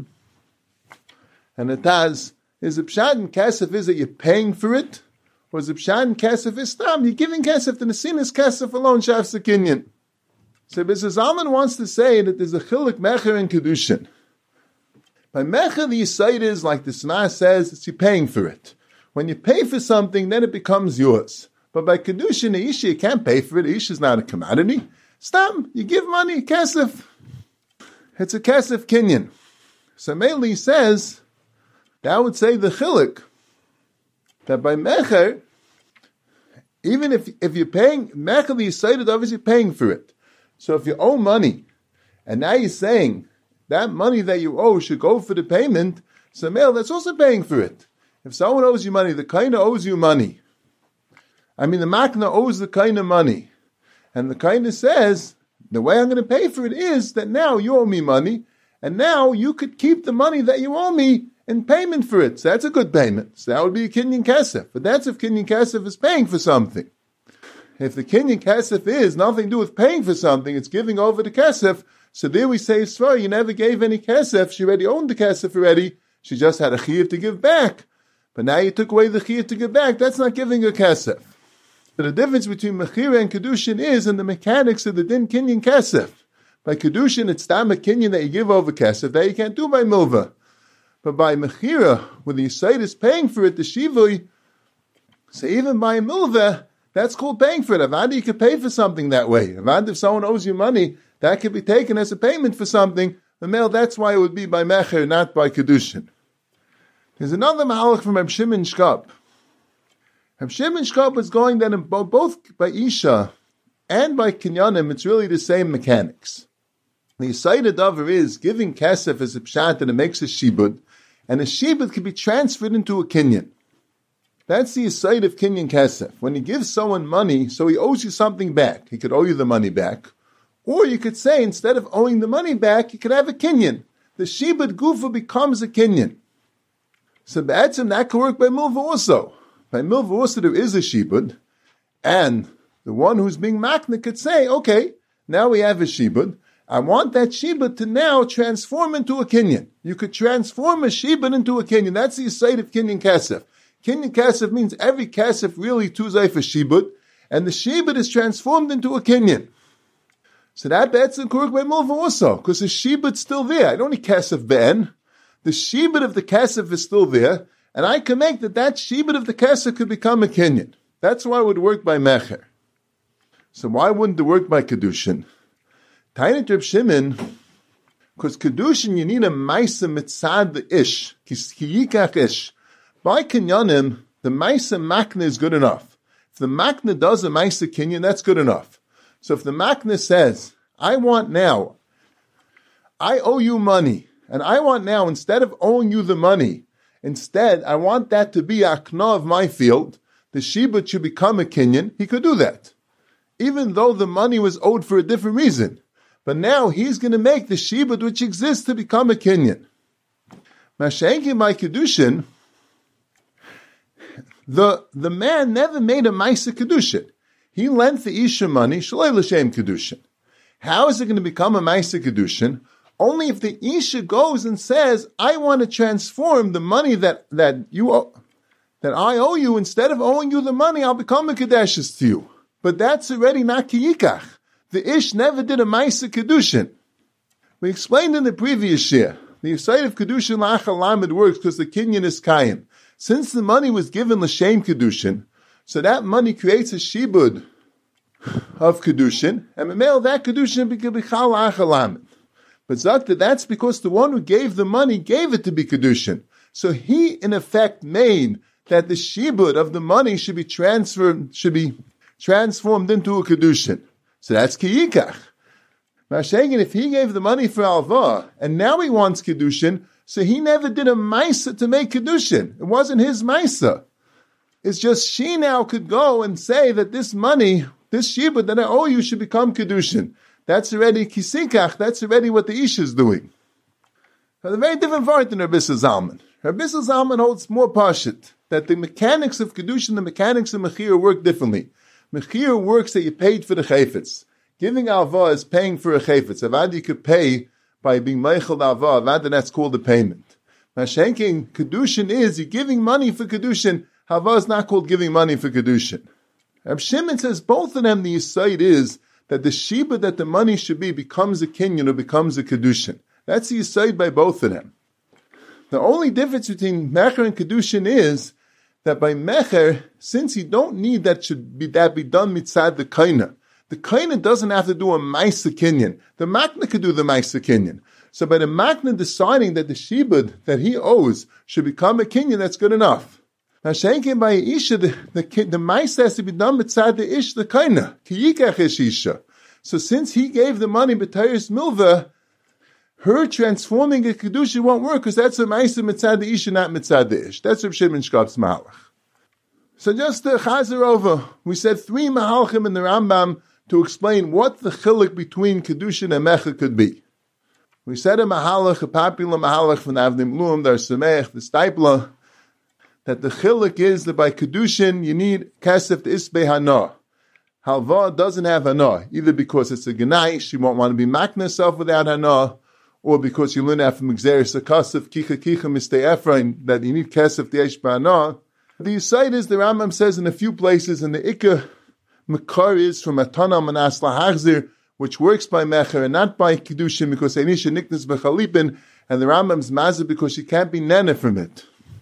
and it has, is a pshat in kasef is that you're paying for it? Or is a pshat in kasef is stam? You're giving kasef, then the sinus kasef alone shafs a kinyan. So Mr. Zalman wants to say that there's a chiluk mecher and kedushin. By mecha, the Yisayt is, like the Sma says, it's you're paying for it. When you pay for something, then it becomes yours. But by kedushin, the isha, you can't pay for it. The isha is not a commodity. Stop, you give money, kesef. It's a kesef kinyan. So mainly he says, that would say the chiluk, that by mecha, even if you're paying, mecha, the Yisayt is obviously paying for it. So if you owe money, and now you're saying, that money that you owe should go for the payment, so male, that's also paying for it. If someone owes you money, the kaina owes you money. I mean, the makna owes the kaina money. And the kaina says, the way I'm going to pay for it is that now you owe me money, and now you could keep the money that you owe me in payment for it. So that's a good payment. So that would be a kinyan kesef. But that's if kinyan kesef is paying for something. If the kinyan kesef is nothing to do with paying for something, it's giving over the kesef. So there we say, Svar, you never gave any kesef. She already owned the kesef already. She just had a chiyuv to give back. But now you took away the chiyuv to give back. That's not giving a kesef. So the difference between mechira and kedushin is in the mechanics of the din kinyan kesef. By kedushin, it's tam a kinyan that you give over kesef. That you can't do by milva. But by mechira, when the Yisayt is paying for it, the shivui, so even by milva, that's called paying for it. Avadi, you could pay for something that way. Avadi, if someone owes you money, that could be taken as a payment for something. The male, that's why it would be by mecher, not by kedushin. There's another mahalach from Reb Shimon Shkop. Reb Shimon Shkop is going that in both by Isha and by Kinyanim, it's really the same mechanics. The Yisayt Davar is giving kesef as a pshat and it makes a shibud, and a shibud can be transferred into a kinyan. That's the Yisayt of kinyan kesef. When you give someone money, so he owes you something back. He could owe you the money back. Or you could say, instead of owing the money back, you could have a kinyan. The shibud gufa becomes a kinyan. So b'etzim, that could work by milva also. By milva also there is a shibud, and the one who's being makna could say, okay, Now we have a shibud. I want that shibud to now transform into a kinyan. You could transform a shibud into a kinyan. That's the site of kinyan kasef. Kinyan kasef means every kasef really tuzay for shibud, and the shibud is transformed into a kinyan. So that bet's in kuruk by mulva also, because the shibud's still there. I don't need kasef ben. The shibud of the kasef is still there, and I can make that shibud of the kasef could become a kinyan. That's why it would work by mecher. So why wouldn't it work by kedushin? Tainet Reb Shimon, because kedushin you need a maisa mitzad the ish, ki yikach ish. By kinyanim, the maisa makna is good enough. If the makna does a maisa kinyan, that's good enough. So if the makna says, I owe you money, and I want now, instead of owing you the money, instead I want that to be akna of my field, the shibud should become a kinyan, he could do that. Even though the money was owed for a different reason. But now he's going to make the shibud which exists to become a kinyan. Mashenki by kedushin, the man never made a maisa kedushin. He lent the isha money, shalei l'shem kedushin. How is it going to become a maisa kedushin? Only if the isha goes and says, I want to transform the money that I owe you, instead of owing you the money, I'll become a kedeshes to you. But that's already not kiyikach. The ish never did a maisa kedushin. We explained in the previous year, the site of kedushin la'achal lamed works because the kinyan is kayim. Since the money was given l'shem kedushin, so that money creates a shibud of kedushin, and memel that kedushin became b'chal la'achal lamed. But Zakta, that's because the one who gave the money gave it to be kedushin. So he, in effect, made that the shibud of the money should be transformed into a kedushin. So that's kiyikach. Mashengen, if he gave the money for alva, and now he wants kedushin, so he never did a maisa to make kedushin. It wasn't his maisa. It's just she now could go and say that this money, this shibud that I owe you should become kedushin. That's already kisikach. That's already what the ish is doing. Now, a very different part than Rabbi Zalman. Rabbi Zalman holds more pashut, that the mechanics of kedushin, the mechanics of mechir work differently. Mechir works that you paid for the chayfetz. Giving alva is paying for a chayfetz. Avad you could pay by being meichel alva. Avad, that's called the payment. Mashenking kedushin is you're giving money for kedushin. Alva is not called giving money for kedushin. Reb Shimon says both of them. The yesod is that the shibud that the money should be becomes a kinyan or becomes a kedushin. That's the yesod by both of them. The only difference between mecher and kedushin is that by mecher, since you don't need that be done mitzad the kaina. The kaina doesn't have to do a maisa kinyan. The makna could do the maisa kinyan. So by the makna deciding that the shibud that he owes should become a kinyan, that's good enough. Now shenkin by isha, the maisa has to be done mitzad the ish the kaina. Ki yikach ish isha. So since he gave the money b'tayris milva, her transforming a kedusha won't work because that's a maisa mitzad the isha, not mitzad the ish. That's Reb Shimon Shkop's mahalach. So just to chazer over, we said 3 mahalchim in the Rambam to explain what the chiluk between kedushin and mecha could be. We said a mahalach, a popular mahalach from the Avnei Miluim, the Sameach, the Stipler, that the chiluk is that by kedushin you need kesef to isbei hana. Halva doesn't have hana, either because it's a genai, she won't want to be makna herself without hana, or because you learn out from Xeris Akasif, Kicha Mistei Ephraim, that you need kesef to yesh b'hana. The yesod is, the Rambam says in a few places, and the Ikka Makar is from Atana Manas Lahachzir, which works by Mecher and not by Kedushin, because Einisha Niknas Bechalipin, and the Rambam's Mazah because she can't be nana from it.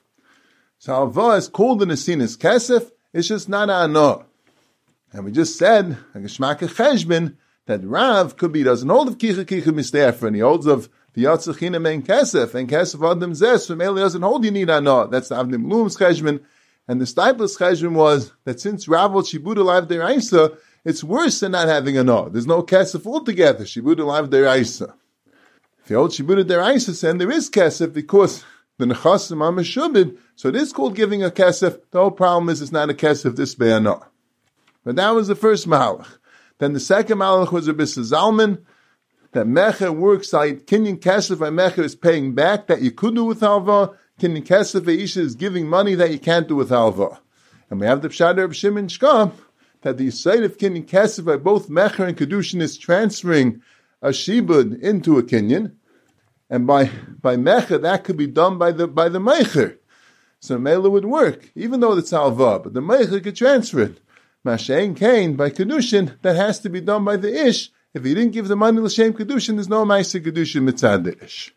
So Alva is called in the scene as Kesef, it's just not Ana. And we just said, Geshmak Cheshbin, that Rav could be, doesn't hold of Kicha Mistei Ephraim, he holds of the Yatzachina and Kesef Adam Zes, from Eli doesn't hold you need Ana. That's the Avnei Miluim's Cheshbin. And the Stipler's cheshbon was that since Rav will shibud alive deraisa, it's worse than not having a no. There's no kesef altogether. Shibud alive deraisa. If you hold shibud deraisa, then there is kesef because the nechasim are meshubid. So it is called giving a kesef. The whole problem is it's not a kesef this way or no. But that was the first mahalach. Then the second mahalach was Rabbi Zalman, that mecher works like kinyan kesef by mecher is paying back that you could do with halva. Kinyan kesef isha is giving money that you can't do with halva. And we have the pshat of Shimon Shkop that the Yisrael of Kinyan Kesef by both Mecher and Kedushin is transferring a Shibud into a Kinyan, and by Mecher that could be done by the Mecher. So Mela would work, even though it's Alva, but the Mecher could transfer it. Mashen Kain, by Kedushin, that has to be done by the Ish. If he didn't give the money L'Shem Kedushin, there's no Ma'aseh Kedushin mitzad the Ish.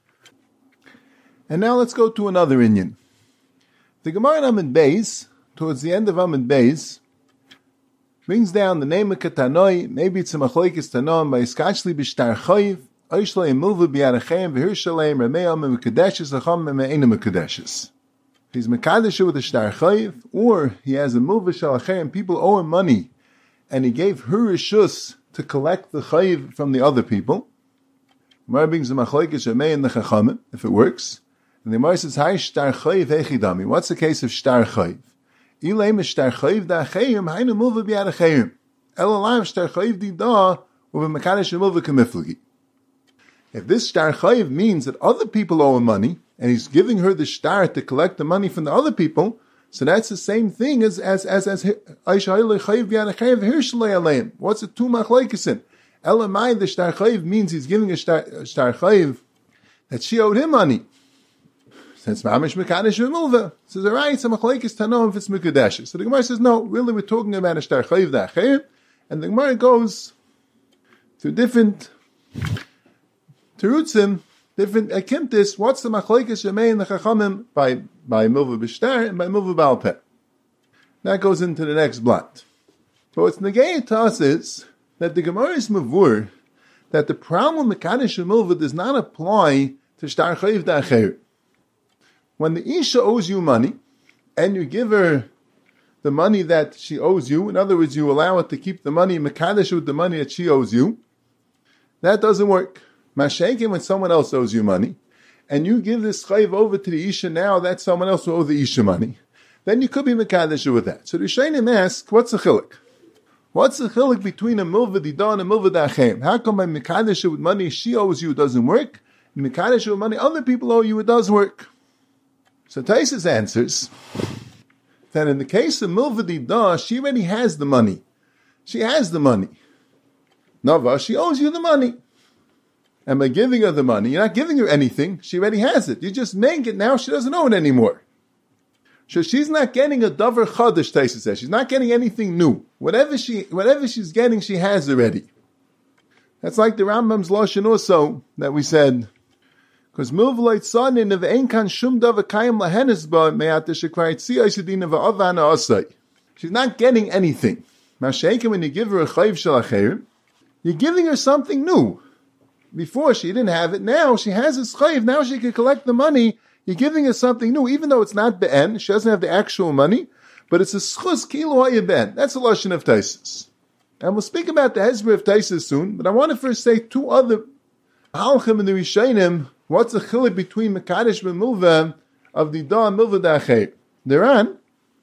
And now let's go to another Inyan. The Gemara in Amud Beis, towards the end of Amud Beis, brings down the name of Katanoi, maybe it's a Machlokes Tanom, by Iskachli B'Shtar Chayiv, Oishlei Mulva B'Yarachem, V'Hirshaleim, Rameam, Mekadeshes, Acham, Me'ena Mekadeshes. He's Mekadesh with a Shtar Chayiv, or he has a Mulva Shalachem, people owe him money, and he gave her Rishus to collect the Chayiv from the other people. Gemara brings the Machlokes Ramei and the Chachamim, if it works. And the Gemara says, "Hi Shtar Chayiv Hechidami." What's the case of Shtar Chayiv? Ilaim Shtar Chayiv Da'Chayim Hainu Mulva B'Yadachayim. Elalayim Shtar Chayiv Didah Uve Mekadesh Mulva Kamiflagi. If this Shtar Chayiv means that other people owe him money, and he's giving her the Shtar to collect the money from the other people, so that's the same thing as Aishayil Chayiv B'Yadachayim V'Hirshalei Aleim. What's it two machlokes in? Elamai the Shtar Chayiv means he's giving a Shtar Chayiv that she owed him money. Since Mamish Mekadesh V'Mulva. Says, all right, so Machlokes Tanom if it's Mekadesh. So the Gemara says, no, really we're talking about a Shtar Chayiv Da'Chayim, and the Gemara goes to different Terutzim, different Akimtis. What's the Machlokes Ramei and the Chachamim by Mulva B'Shtar and by Mulva Ba'al Peh? That goes into the next blot. So what's negated to us is that the Gemara is Mavur, that the problem with Mekadesh V'Mulva does not apply to Shtar Chayiv Da'Chayim. When the Isha owes you money, and you give her the money that she owes you, in other words, you allow her to keep the money, Mekadesh with the money that she owes you, that doesn't work. Mashenkin, when someone else owes you money, and you give this Chayiv over to the Isha now, that someone else will owe the Isha money, then you could be Mekadesh with that. So the Shainim ask, what's the chilik? What's the chilik between a Mulva Didah and a Mulva Da'Chem? How come by Mekadesh with money she owes you, it doesn't work? Mekadesh with money other people owe you, it does work. So Taisus answers that in the case of Mulva Didah, she already has the money. She has the money. Nava, she owes you the money. And by giving her the money, you're not giving her anything. She already has it. You just make it now, she doesn't owe it anymore. So she's not getting a davar chadash, Taisus says. She's not getting anything new. Whatever she's getting, she has already. That's like the Rambam's Lashon also that we said, because Milvleit Sonin of Einkan Shum Dava Kayim Lahenisba Me'ata Shekvarit Siyasidin of Avana Asai. She's not getting anything. Mashayka, when you give her a Chayiv Shalachayim, you're giving her something new. Before she didn't have it, now she has this Chayiv, now she can collect the money. You're giving her something new, even though it's not Be'en, she doesn't have the actual money, but it's a Schus Kilo HaYeben. That's a Lashon of Taisus. And we'll speak about the Hezbollah of Taisus soon, but I want to first say two other Halchim in the Rishonim. What's the chilik between Mekadesh and Mulva of the Didah and Mulva Da'Chayim? Therean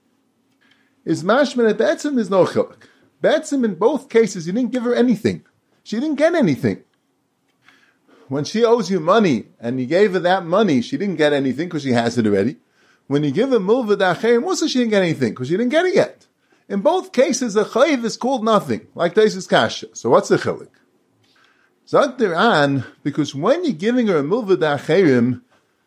is mashman at Betzim, there's no chilik. Betzim, in both cases, you didn't give her anything. She didn't get anything. When she owes you money, and you gave her that money, she didn't get anything because she has it already. When you give her Mulva Da'Chayim, also she didn't get anything because she didn't get it yet. In both cases, the chayiv is called nothing, like Taisus Kasha. So what's the chilik? Zog Theran, because when you're giving her a Mulva Da'Chayim,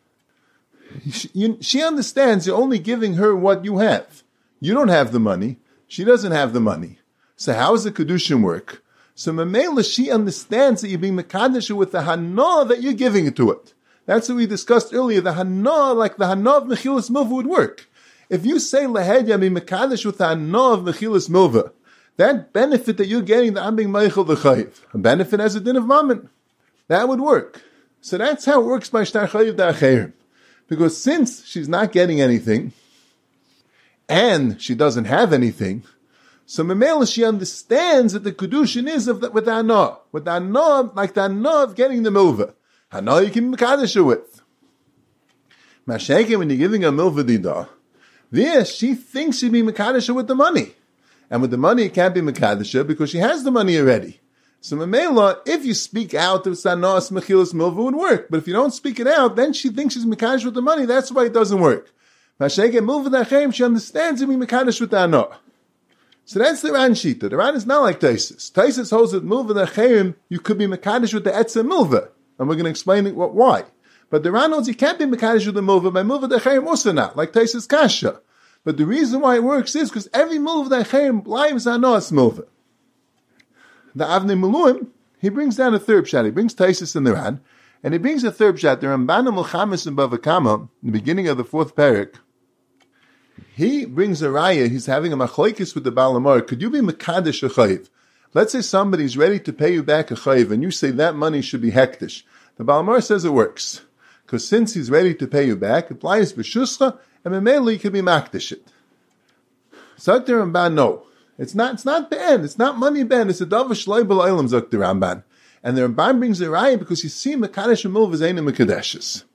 she understands you're only giving her what you have. You don't have the money. She doesn't have the money. So how does the Kedushin work? So Mamela, she understands that you're being Mekadesh with the Hana that you're giving it to it. That's what we discussed earlier. The Hana, like the Hana of Mechilas Milva would work. If you say Lahed, you're being Mekadesh with the Hana of Mechilas Milva, that benefit that you're getting, that I'm being Meichel the Chayiv, a benefit as a din of Mammon, that would work. So that's how it works by Shtar Chayiv Da'Chayim. Because since she's not getting anything, and she doesn't have anything, so Memela, she understands that the Kedushin is with the Hana. With the Hana, like the Hana of getting the Milva. Hana you can Mekadesh with. Mashaykin, when you're giving a Milva Didah, there she thinks she'd be Mekadesh with the money. And with the money, it can't be Mekadesh because she has the money already. So Memela, if you speak out of Sanas Mechilas Milva, would work. But if you don't speak it out, then she thinks she's Mekadesh with the money. That's why it doesn't work. Mashaykin Milva Da'Chayim, she understands to be Mekadesh with the Hana. So that's the Ran Shita. The Ran is not like Taisus. Taisus holds that Milva Dachayim, you could be Mekadesh with the Etzem Milva. And we're going to explain why. But the Ran holds you can't be Mekadesh with the Milva, by Milva Dachayim also not, like Taisus Kasha. But the reason why it works is because every Milva Dachayim lives on us Milva. The Avnei Miluim, he brings down a third pshat. He brings Taisus in the Ran, and he brings a third pshat. The Ramban Mulchamis in Bava Kama, in the beginning of the 4th parak, he brings a raya. He's having a machlokes with the Baal Hamor. Could you be mekadesh a chayiv? Let's say somebody's ready to pay you back a chayiv, and you say that money should be hektish. The Baal Hamor says it works, because since he's ready to pay you back, it applies b'shuscha, and memeli could be makdish it. Zok the Ramban, no, it's not ben, it's not money ben, it's a davar shloi b'lo olam. Zok the Ramban, and the Ramban brings a raya because you see mekadesh and milvah zayin mekadeshes.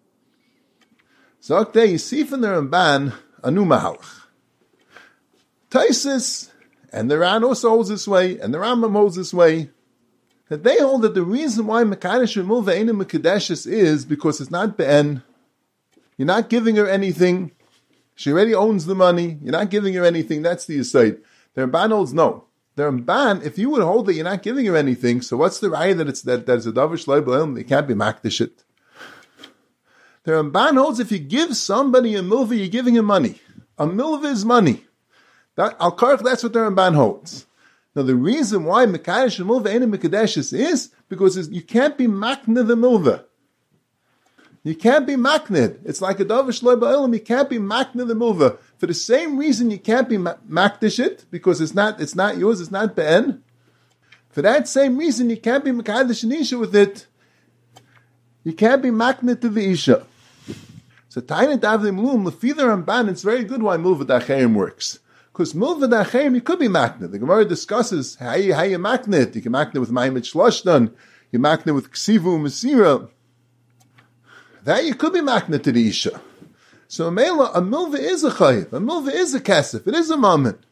Zok there, you see from the Ramban a new mahalach. Taisus and the Ran also holds this way, and the Rambam holds this way, that they hold that the reason why Mekadesh and Milva ain't Mekadeshes is because it's not be'en. You're not giving her anything. She already owns the money. You're not giving her anything. That's the aside. The Ramban holds no. The Ramban, if you would hold that you're not giving her anything, so what's the raya that it's a davar shloi b'lo olam? It can't be makdish it. The Ramban holds if you give somebody a milva, you're giving him money. A milva is money. That's what the Ramban holds. Now the reason why Mekadesh and milva ain't Mekadeshes is because you can't be makneh the milva. You can't be makneh. It's like a davar shloi b'lo olam. You can't be makneh the milva. For the same reason you can't be makdish it, because it's not yours, it's not be'en. For that same reason you can't be Mekadesh and Isha with it. You can't be makneh to the Isha. So Tainat Avnei Miluim, Lefi the Ramban, it's very good why Milva Dachayim works. Because Milva Dachayim, you could be makneh. The Gemara discusses how you makneh it. You can makneh with Ma'imit Shloshtan, you makneh with Ksivu Masira. That you could be makneh to the Isha. So a Milva is a chayiv, a Milva is a kesef, it is a moment.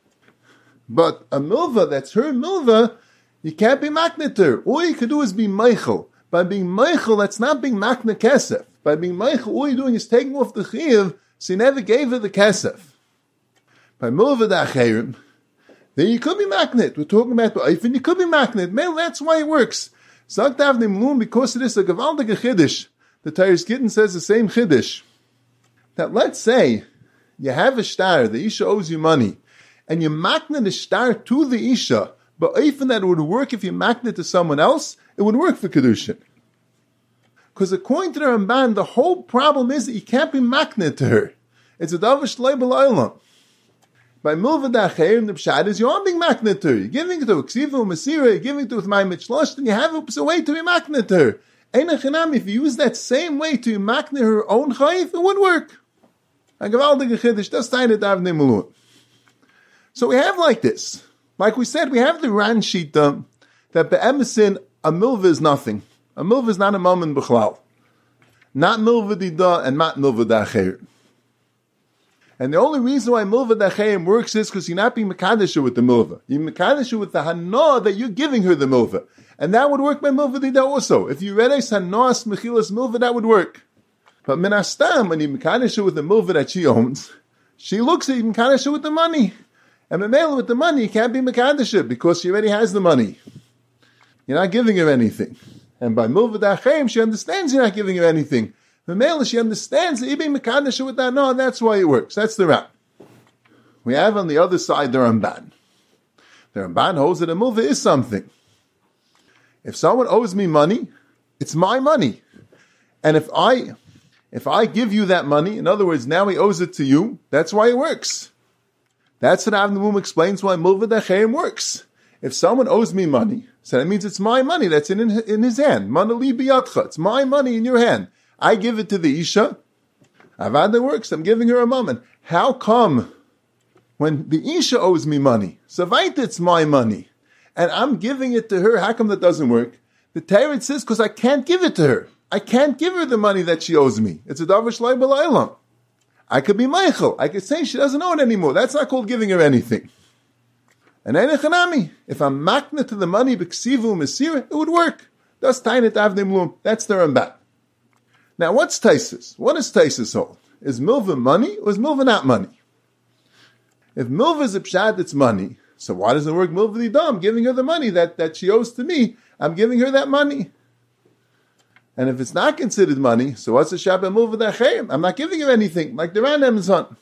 But a Milva, that's her Milva, you can't be makneh to her. All you can do is be meichel. By being meichel, that's not being makneh kesef. By being meichel, all you're doing is taking off the chiv, so you never gave her the kesef. By milva da'acherim, then you could be makneh. We're talking about ba'ifin, you could be makneh. Well, that's why it works. Zok Avnei Miluim, because it is a gewaldige chiddush. The Tyrus Gittin says the same chiddush. That let's say you have a shtar, the Isha owes you money, and you makneh the shtar to the Isha, but even that it would work if you makneh to someone else, it would work for Kedushin. Because according to the Ramban, the whole problem is that you can't be makneh to her. It's a davar shloi b'lo olam. By milva da'acherim, the pshat is you are being makneh to her. You're giving it to her, ksivu masira, you're giving it to her with Ma'imit Shloshtan, and you have a way to be makneh to her. If you use that same way to makneh her own chayif, it would work. A gewaldige chiddush, that's Tainat Avnei Miluim. So we have like this. Like we said, we have the Ran Shita, that be'emesin, a milva is nothing. A milva is not a moment b'chlal. Not milva dida and not milva da'acherim. And the only reason why milva da'acherim works is because you're not being mekadesh with the milva. You're mekadesh with the hana that you're giving her the milva. And that would work by milva dida also. If you read a hanas mechilas milva, that would work. But min hastam, when you mekadesh with the milva that she owns, she looks at you mekadesh with the money. And memela with the money, you can't be mekadesh because she already has the money. You're not giving her anything. And by milva da'acherim, she understands you're not giving her anything. Memela, she understands that you're being mekadesh with that. No, that's why it works. That's the Ran. We have on the other side the Ramban. The Ramban holds that a milva is something. If someone owes me money, it's my money. And if I give you that money, in other words, now he owes it to you, that's why it works. That's what Avnei Miluim explains why milva da'acherim works. If someone owes me money, so that means it's my money that's in his hand. Manali biyatcha. It's my money in your hand. I give it to the Isha. Avada works. I'm giving her a moment. How come when the Isha owes me money, Savaita, it's my money, and I'm giving it to her, how come that doesn't work? The Torah says, because I can't give it to her. I can't give her the money that she owes me. It's a davar shloi b'lo olam. I could be meichel. I could say she doesn't owe it anymore. That's not called giving her anything. And if I'm makneh to the money b'ksivu masira, it would work. That's Tainat Avnei Miluim. That's the Ramban. Now, what's Taisus? What does Taisus hold? Is milva money or is milva not money? If milva is a pshat, it's money. So why doesn't it work milva nida? I'm giving her the money that she owes to me. I'm giving her that money. And if it's not considered money, so what's the Shabbat milva da'achayim? I'm not giving her anything, like the Rambam's son.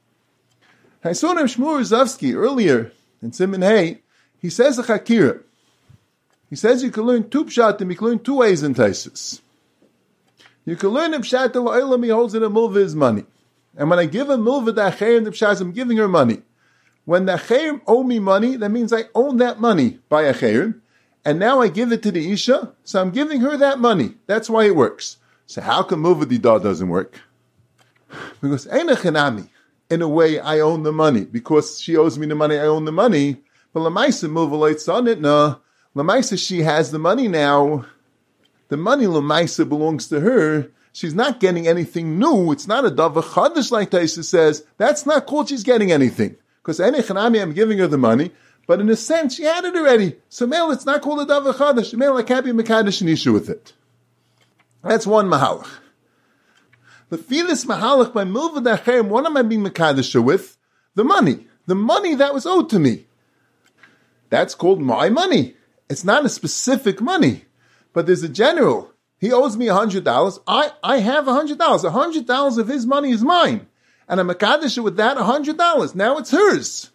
I saw him Shmuel Rozovsky earlier in Siman Hay. He says a chakira. He says you can learn two pshatim, you can learn two ways in Taisus. You can learn a pshat the la'ilam, he holds that a milva is money. And when I give a milva da'achayim, the pshat, I'm giving her money. When the achayim owe me money, that means I own that money by achayim. And now I give it to the Isha, so I'm giving her that money. That's why it works. So how come milva didah doesn't work? Because ein echanami. In a way, I own the money. Because she owes me the money, I own the money. But Lamaisa milva lights on it, no. Lamaisa, she has the money now. The money Lamaisa belongs to her. She's not getting anything new. It's not a davar chadash like Taisa says. That's not called she's getting anything. Because ein echanami, I'm giving her the money. But in a sense, she had it already. So, male, it's not called a davar chadash. Male, I can't be mekadesh an issue with it. That's one mahalach. The filis mahalach by milva da'achayim, what am I being mekadesh with? The money. The money that was owed to me. That's called my money. It's not a specific money. But there's a general. He owes me $100. I have $100. $100 of his money is mine. And I'm mekadesh with that $100. Now it's hers.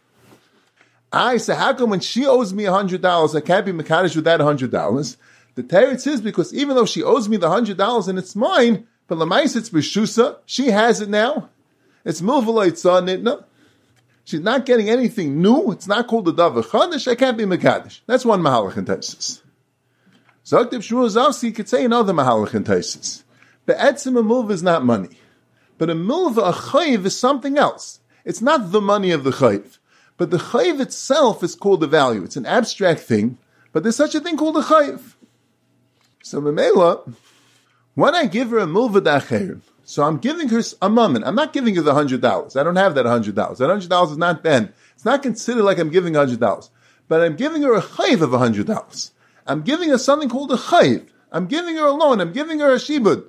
So how come when she owes me $100, I can't be mekadesh with that $100? The teretz is because even though she owes me the $100 and it's mine, but l'mais it's b'shusa, she has it now. It's milva lo'itza nitna. She's not getting anything new. It's not called a davar chadash. I can't be mekadesh. That's one mahalach in Taisus. Zoktiv Shmuel Rozovsky could say another mahalach in Taisus. Be'etzim a milva is not money, but a milva, a chayiv, is something else. It's not the money of the chayiv. But the chayiv itself is called a value. It's an abstract thing, but there's such a thing called a chayiv. So Memela, when I give her a milva da'achayim, so I'm giving her a mammon. I'm not giving her the $100. I don't have that $100. That $100 is not ben. It's not considered like I'm giving $100. But I'm giving her a chayiv of $100. I'm giving her something called a chayiv. I'm giving her a loan. I'm giving her a shibud.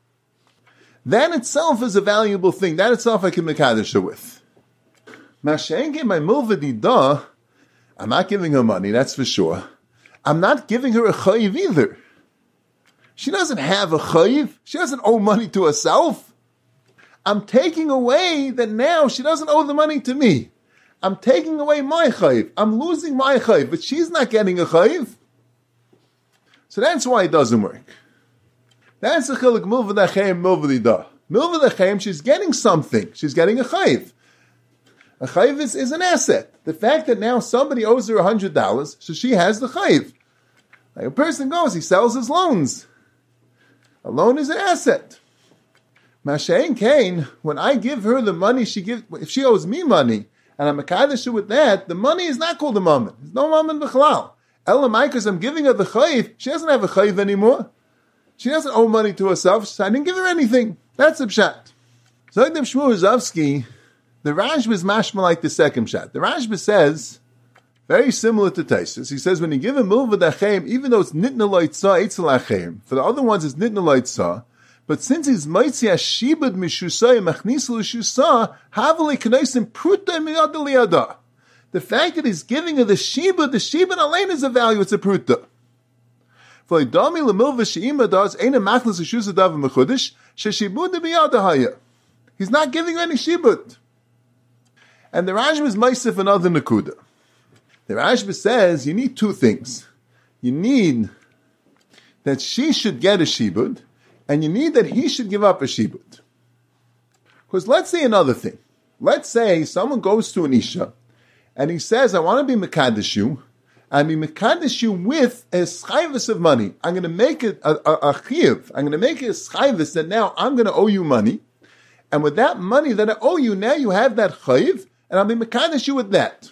That itself is a valuable thing. That itself I can mekadesh her with. Mashenke, my milva didah, I'm not giving her money, that's for sure. I'm not giving her a chayiv either. She doesn't have a chayiv. She doesn't owe money to herself. I'm taking away that now she doesn't owe the money to me. I'm taking away my chayiv. I'm losing my chayiv, but she's not getting a chayiv. So that's why it doesn't work. That's the chiluk milva da'achayim, milva didah. Milva da'achayim, she's getting something. She's getting a chayiv. A chayiv is an asset. The fact that now somebody owes her $100, so she has the chayiv. Like a person goes, he sells his loans. A loan is an asset. Mashain Kain, when I give her the money if she owes me money, and I'm mekadesh with that, the money is not called a mammon. There's no mammon b'chalal. Elamai, because I'm giving her the chayiv, she doesn't have a chayiv anymore. She doesn't owe money to herself, so I didn't give her anything. That's a pshat. So Zogdim Shmuel Rozovsky, the Rashba is mashma like the second pshat. The Rashba says, very similar to Taisus, he says when you give a milva da'achayim, even though it's nitna lo'itza, eitzel achayim, for the other ones it's nitna lo'itza, but since he's moitzi hashibud mishusay machnis l'shusah, havali k'neisim pruta miyad liyada. The fact that he's giving her the shibud alain is a value, it's a pruta. For idami l'milva she'ima does ain't a machnis l'shusah dav mechudish sheshibud miyad haya. He's not giving her any shibud. And the Rashba is meisif another nakuda. The Rashba says you need two things. You need that she should get a shibud, and you need that he should give up a shibud. Because let's say another thing. Let's say someone goes to an isha, and he says, I want to be mekadesh you, and be mekadesh you with a schayvus of money. I'm going to make it a chiyuv. I'm going to make it a schayvus that now I'm going to owe you money, and with that money that I owe you, now you have that chayiv, and I'll be mekadesh you with that.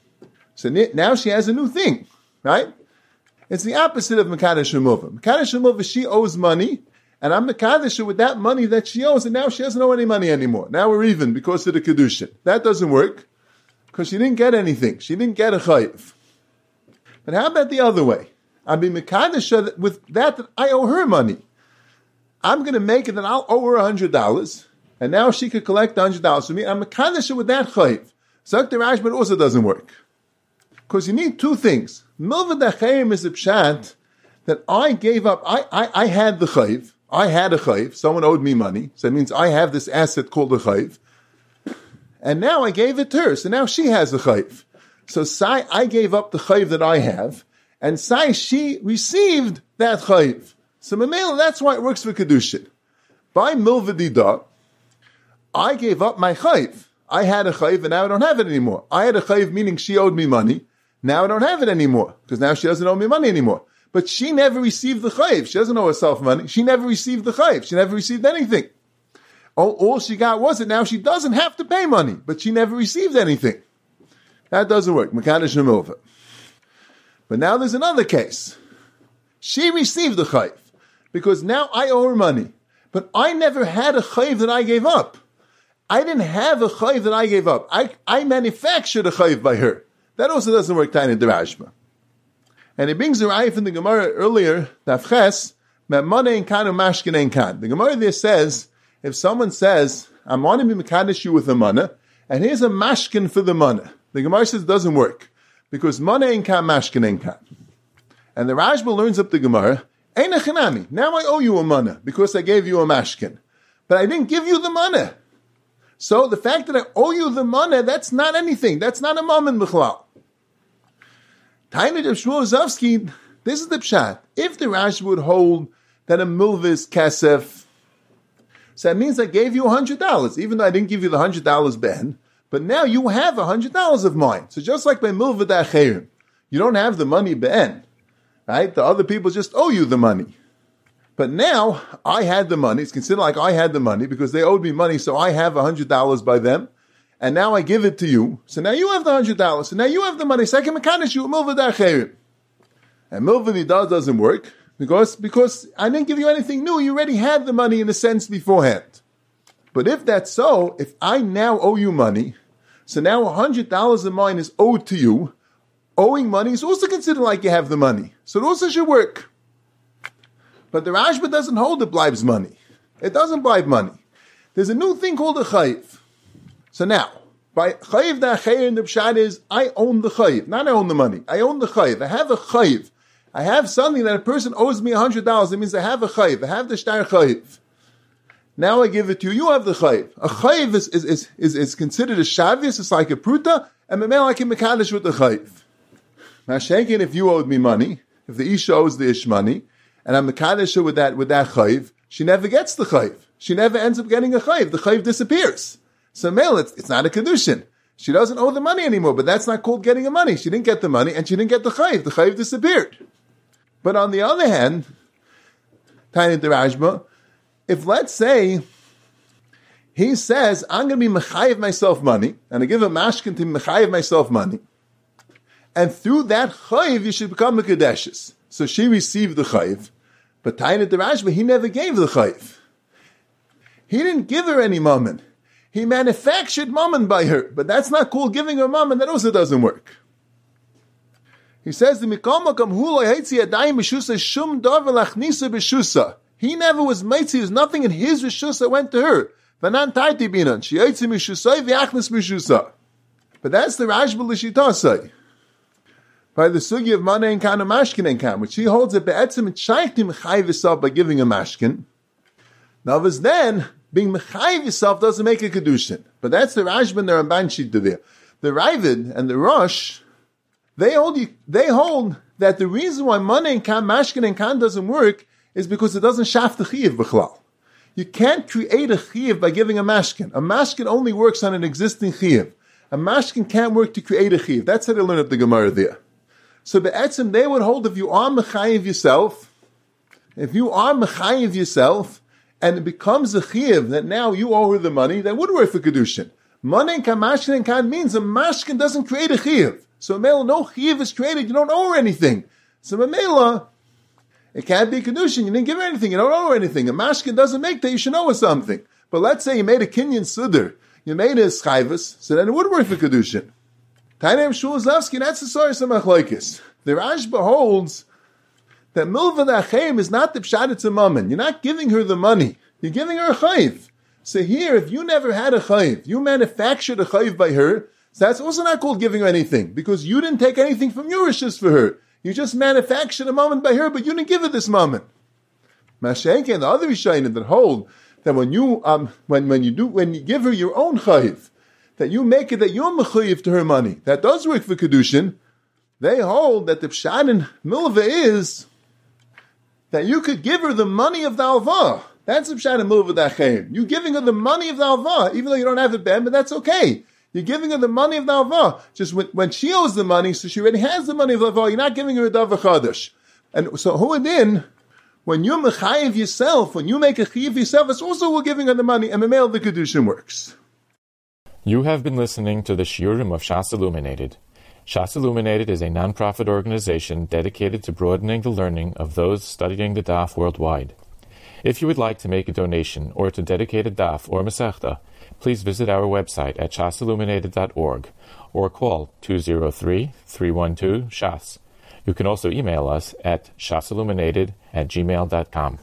So now she has a new thing, right? It's the opposite of mekadesh remover. Mekadesh remover, she owes money, and I'm mekadesh with that money that she owes, and now she doesn't owe any money anymore. Now we're even because of the kedushin. That doesn't work because she didn't get anything. She didn't get a chayiv. But how about the other way? I'll be mekadesh with that I owe her money. I'm going to make it that I'll owe her $100, and now she could collect $100 from me. I'm mekadesh with that chayiv. Zok the Rashba also doesn't work. Because you need two things. Milva dachayim is a pshat that I gave up. I had the chayv. I had a chayv. Someone owed me money. So that means I have this asset called a chayv. And now I gave it to her. So now she has a chayv. So Sai, I gave up the chayv that I have. And Sai, she received that chayv. So Mamela, that's why it works for Kedushin. By Milva Dida, I gave up my chayv. I had a chayv and now I don't have it anymore. I had a chayv meaning she owed me money. Now I don't have it anymore because now she doesn't owe me money anymore. But she never received the chayv. She doesn't owe herself money. She never received the chayv. She never received anything. All she got was it. Now she doesn't have to pay money, but she never received anything. That doesn't work. Mekadesh Nemilva. But now there's another case. She received the chayv because now I owe her money. But I never had a chayv that I gave up. I didn't have a chayv that I gave up. I manufactured a chayv by her. That also doesn't work time in the Rashba. And it brings the raya from the Gemara earlier, Nafches, Ma'mana ein kan u'mashkin ein kan. The Gemara there says, if someone says, I want to be mekadesh you with a mana, and here's a mashkin for the mana. The Gemara says it doesn't work. Because mana ein kan, mashkin ein kan. And the Rashba learns up the Gemara, ein achinami. Now I owe you a mana, because I gave you a mashkin. But I didn't give you the mana. So the fact that I owe you the mana, that's not anything. That's not a mammon b'chlal. Tainid of Shmuel Zavsky, this is the pshat. If the Rashi would hold that a milva is kesef, so that means I gave you $100, even though I didn't give you the $100 ben, but now you have $100 of mine. So just like by milva da'acherim, you don't have the money ben, right? The other people just owe you the money. But now I had the money. It's considered like I had the money because they owed me money, so I have $100 by them. And now I give it to you. So now you have the $100. So now you have the money. Second mekadesh you milva da'acherim. And milva dida doesn't work because I didn't give you anything new. You already had the money in a sense beforehand. But if that's so, if I now owe you money, so now $100 of mine is owed to you. Owing money is also considered like you have the money. So it also should work. But the Rashba doesn't hold it blibes money. It doesn't blibe money. There's a new thing called a chayiv. So now, by chayiv da'acherim, the pshat is, I own the chayiv. Not I own the money. I own the chayiv. I have a chayiv. I have something that a person owes me $100. It means I have a chayiv. I have the shtar chayiv. Now I give it to you. You have the chayiv. A chayiv is considered a shavius. It's like a pruta. And memel I can mekadesh with the chayiv. Now, shaken, if you owed me money, if the isha owes the ish money, and I'm mekadesh her with that chayiv, she never gets the chayiv. She never ends up getting a chayiv. The chayiv disappears. So male, it's not a kedushin. She doesn't owe the money anymore, but that's not called getting the money. She didn't get the money, and she didn't get the chayiv. The chayiv disappeared. But on the other hand, Tiny Derajma, if let's say he says, I'm going to be mechayiv myself money, and I give a mashkin to mechayiv myself money, and through that chayiv you should become a kedeshes. So she received the chayiv, but Tiny Derajma, he never gave the chayiv. He didn't give her any mammon. He manufactured mammon by her, but that's not called giving her mammon. That also doesn't work. He says, he never was mitzi, there's nothing in his rishusa went to her. But that's the Rashba l'shitasai. By the sugi of mana and kan and mashkin and kan, which he holds that be'etzim and shaytim chayv himself by giving a mashkin. Now, as then, being mechayiv yourself doesn't make a kedushin. But that's the Rashba and the Ramban Shita there. The Ravid and the Rosh, they hold that the reason why money and kan, mashkin and kan doesn't work is because it doesn't shaf the chiyiv b'chlal. You can't create a chiyiv by giving a mashkin. A mashkin only works on an existing chiyiv. A mashkin can't work to create a chiyiv. That's how they learn up the Gemara there. So be'etzim, they would hold if you are mechayiv yourself, and it becomes a chiyiv that now you owe her the money, that would work for kedushin. Money and kan, mashkin and kan means a mashkin doesn't create a chiyiv. So Mamela, no chiyiv is created, you don't owe her anything. So Mamela, it can't be kedushin, you didn't give her anything, you don't owe her anything. A mashkin doesn't make that, you should owe her something. But let's say you made a kinyan sudar, you made a schayvus, so then it would work for kedushin. Tainam Shul Zavsky, that's the source of machlokes. The Rashba holds that milva da'acherim is not the pshat, it's a mammon. You're not giving her the money. You're giving her a chayiv. So here, if you never had a chayiv, you manufactured a chayiv by her, So that's also not called giving her anything, because you didn't take anything from your rishus for her. You just manufactured a moment by her, but you didn't give her this moment. Mashenke and the other Rishayim that hold that when you give her your own chayiv, that you make it that you're mechayiv to her money, that does work for kedushin. They hold that the pshat in milva is that you could give her the money of the alva. That's the pshat in milva da'chein. You're giving her the money of the alva, even though you don't have the ben, but that's okay. You're giving her the money of the alva. Just when she owes the money, so she already has the money of the alva, you're not giving her a davar chadash. And so huadin, when you're mechayiv yourself, when you make a chayiv yourself, it's also we're giving her the money, and memel the kedushin works. You have been listening to the Shiurim of Shas Illuminated. Shas Illuminated is a non-profit organization dedicated to broadening the learning of those studying the daf worldwide. If you would like to make a donation or to dedicate a daf or masechta, please visit our website at shasilluminated.org or call 203-312-SHAS. You can also email us at shasilluminated@gmail.com.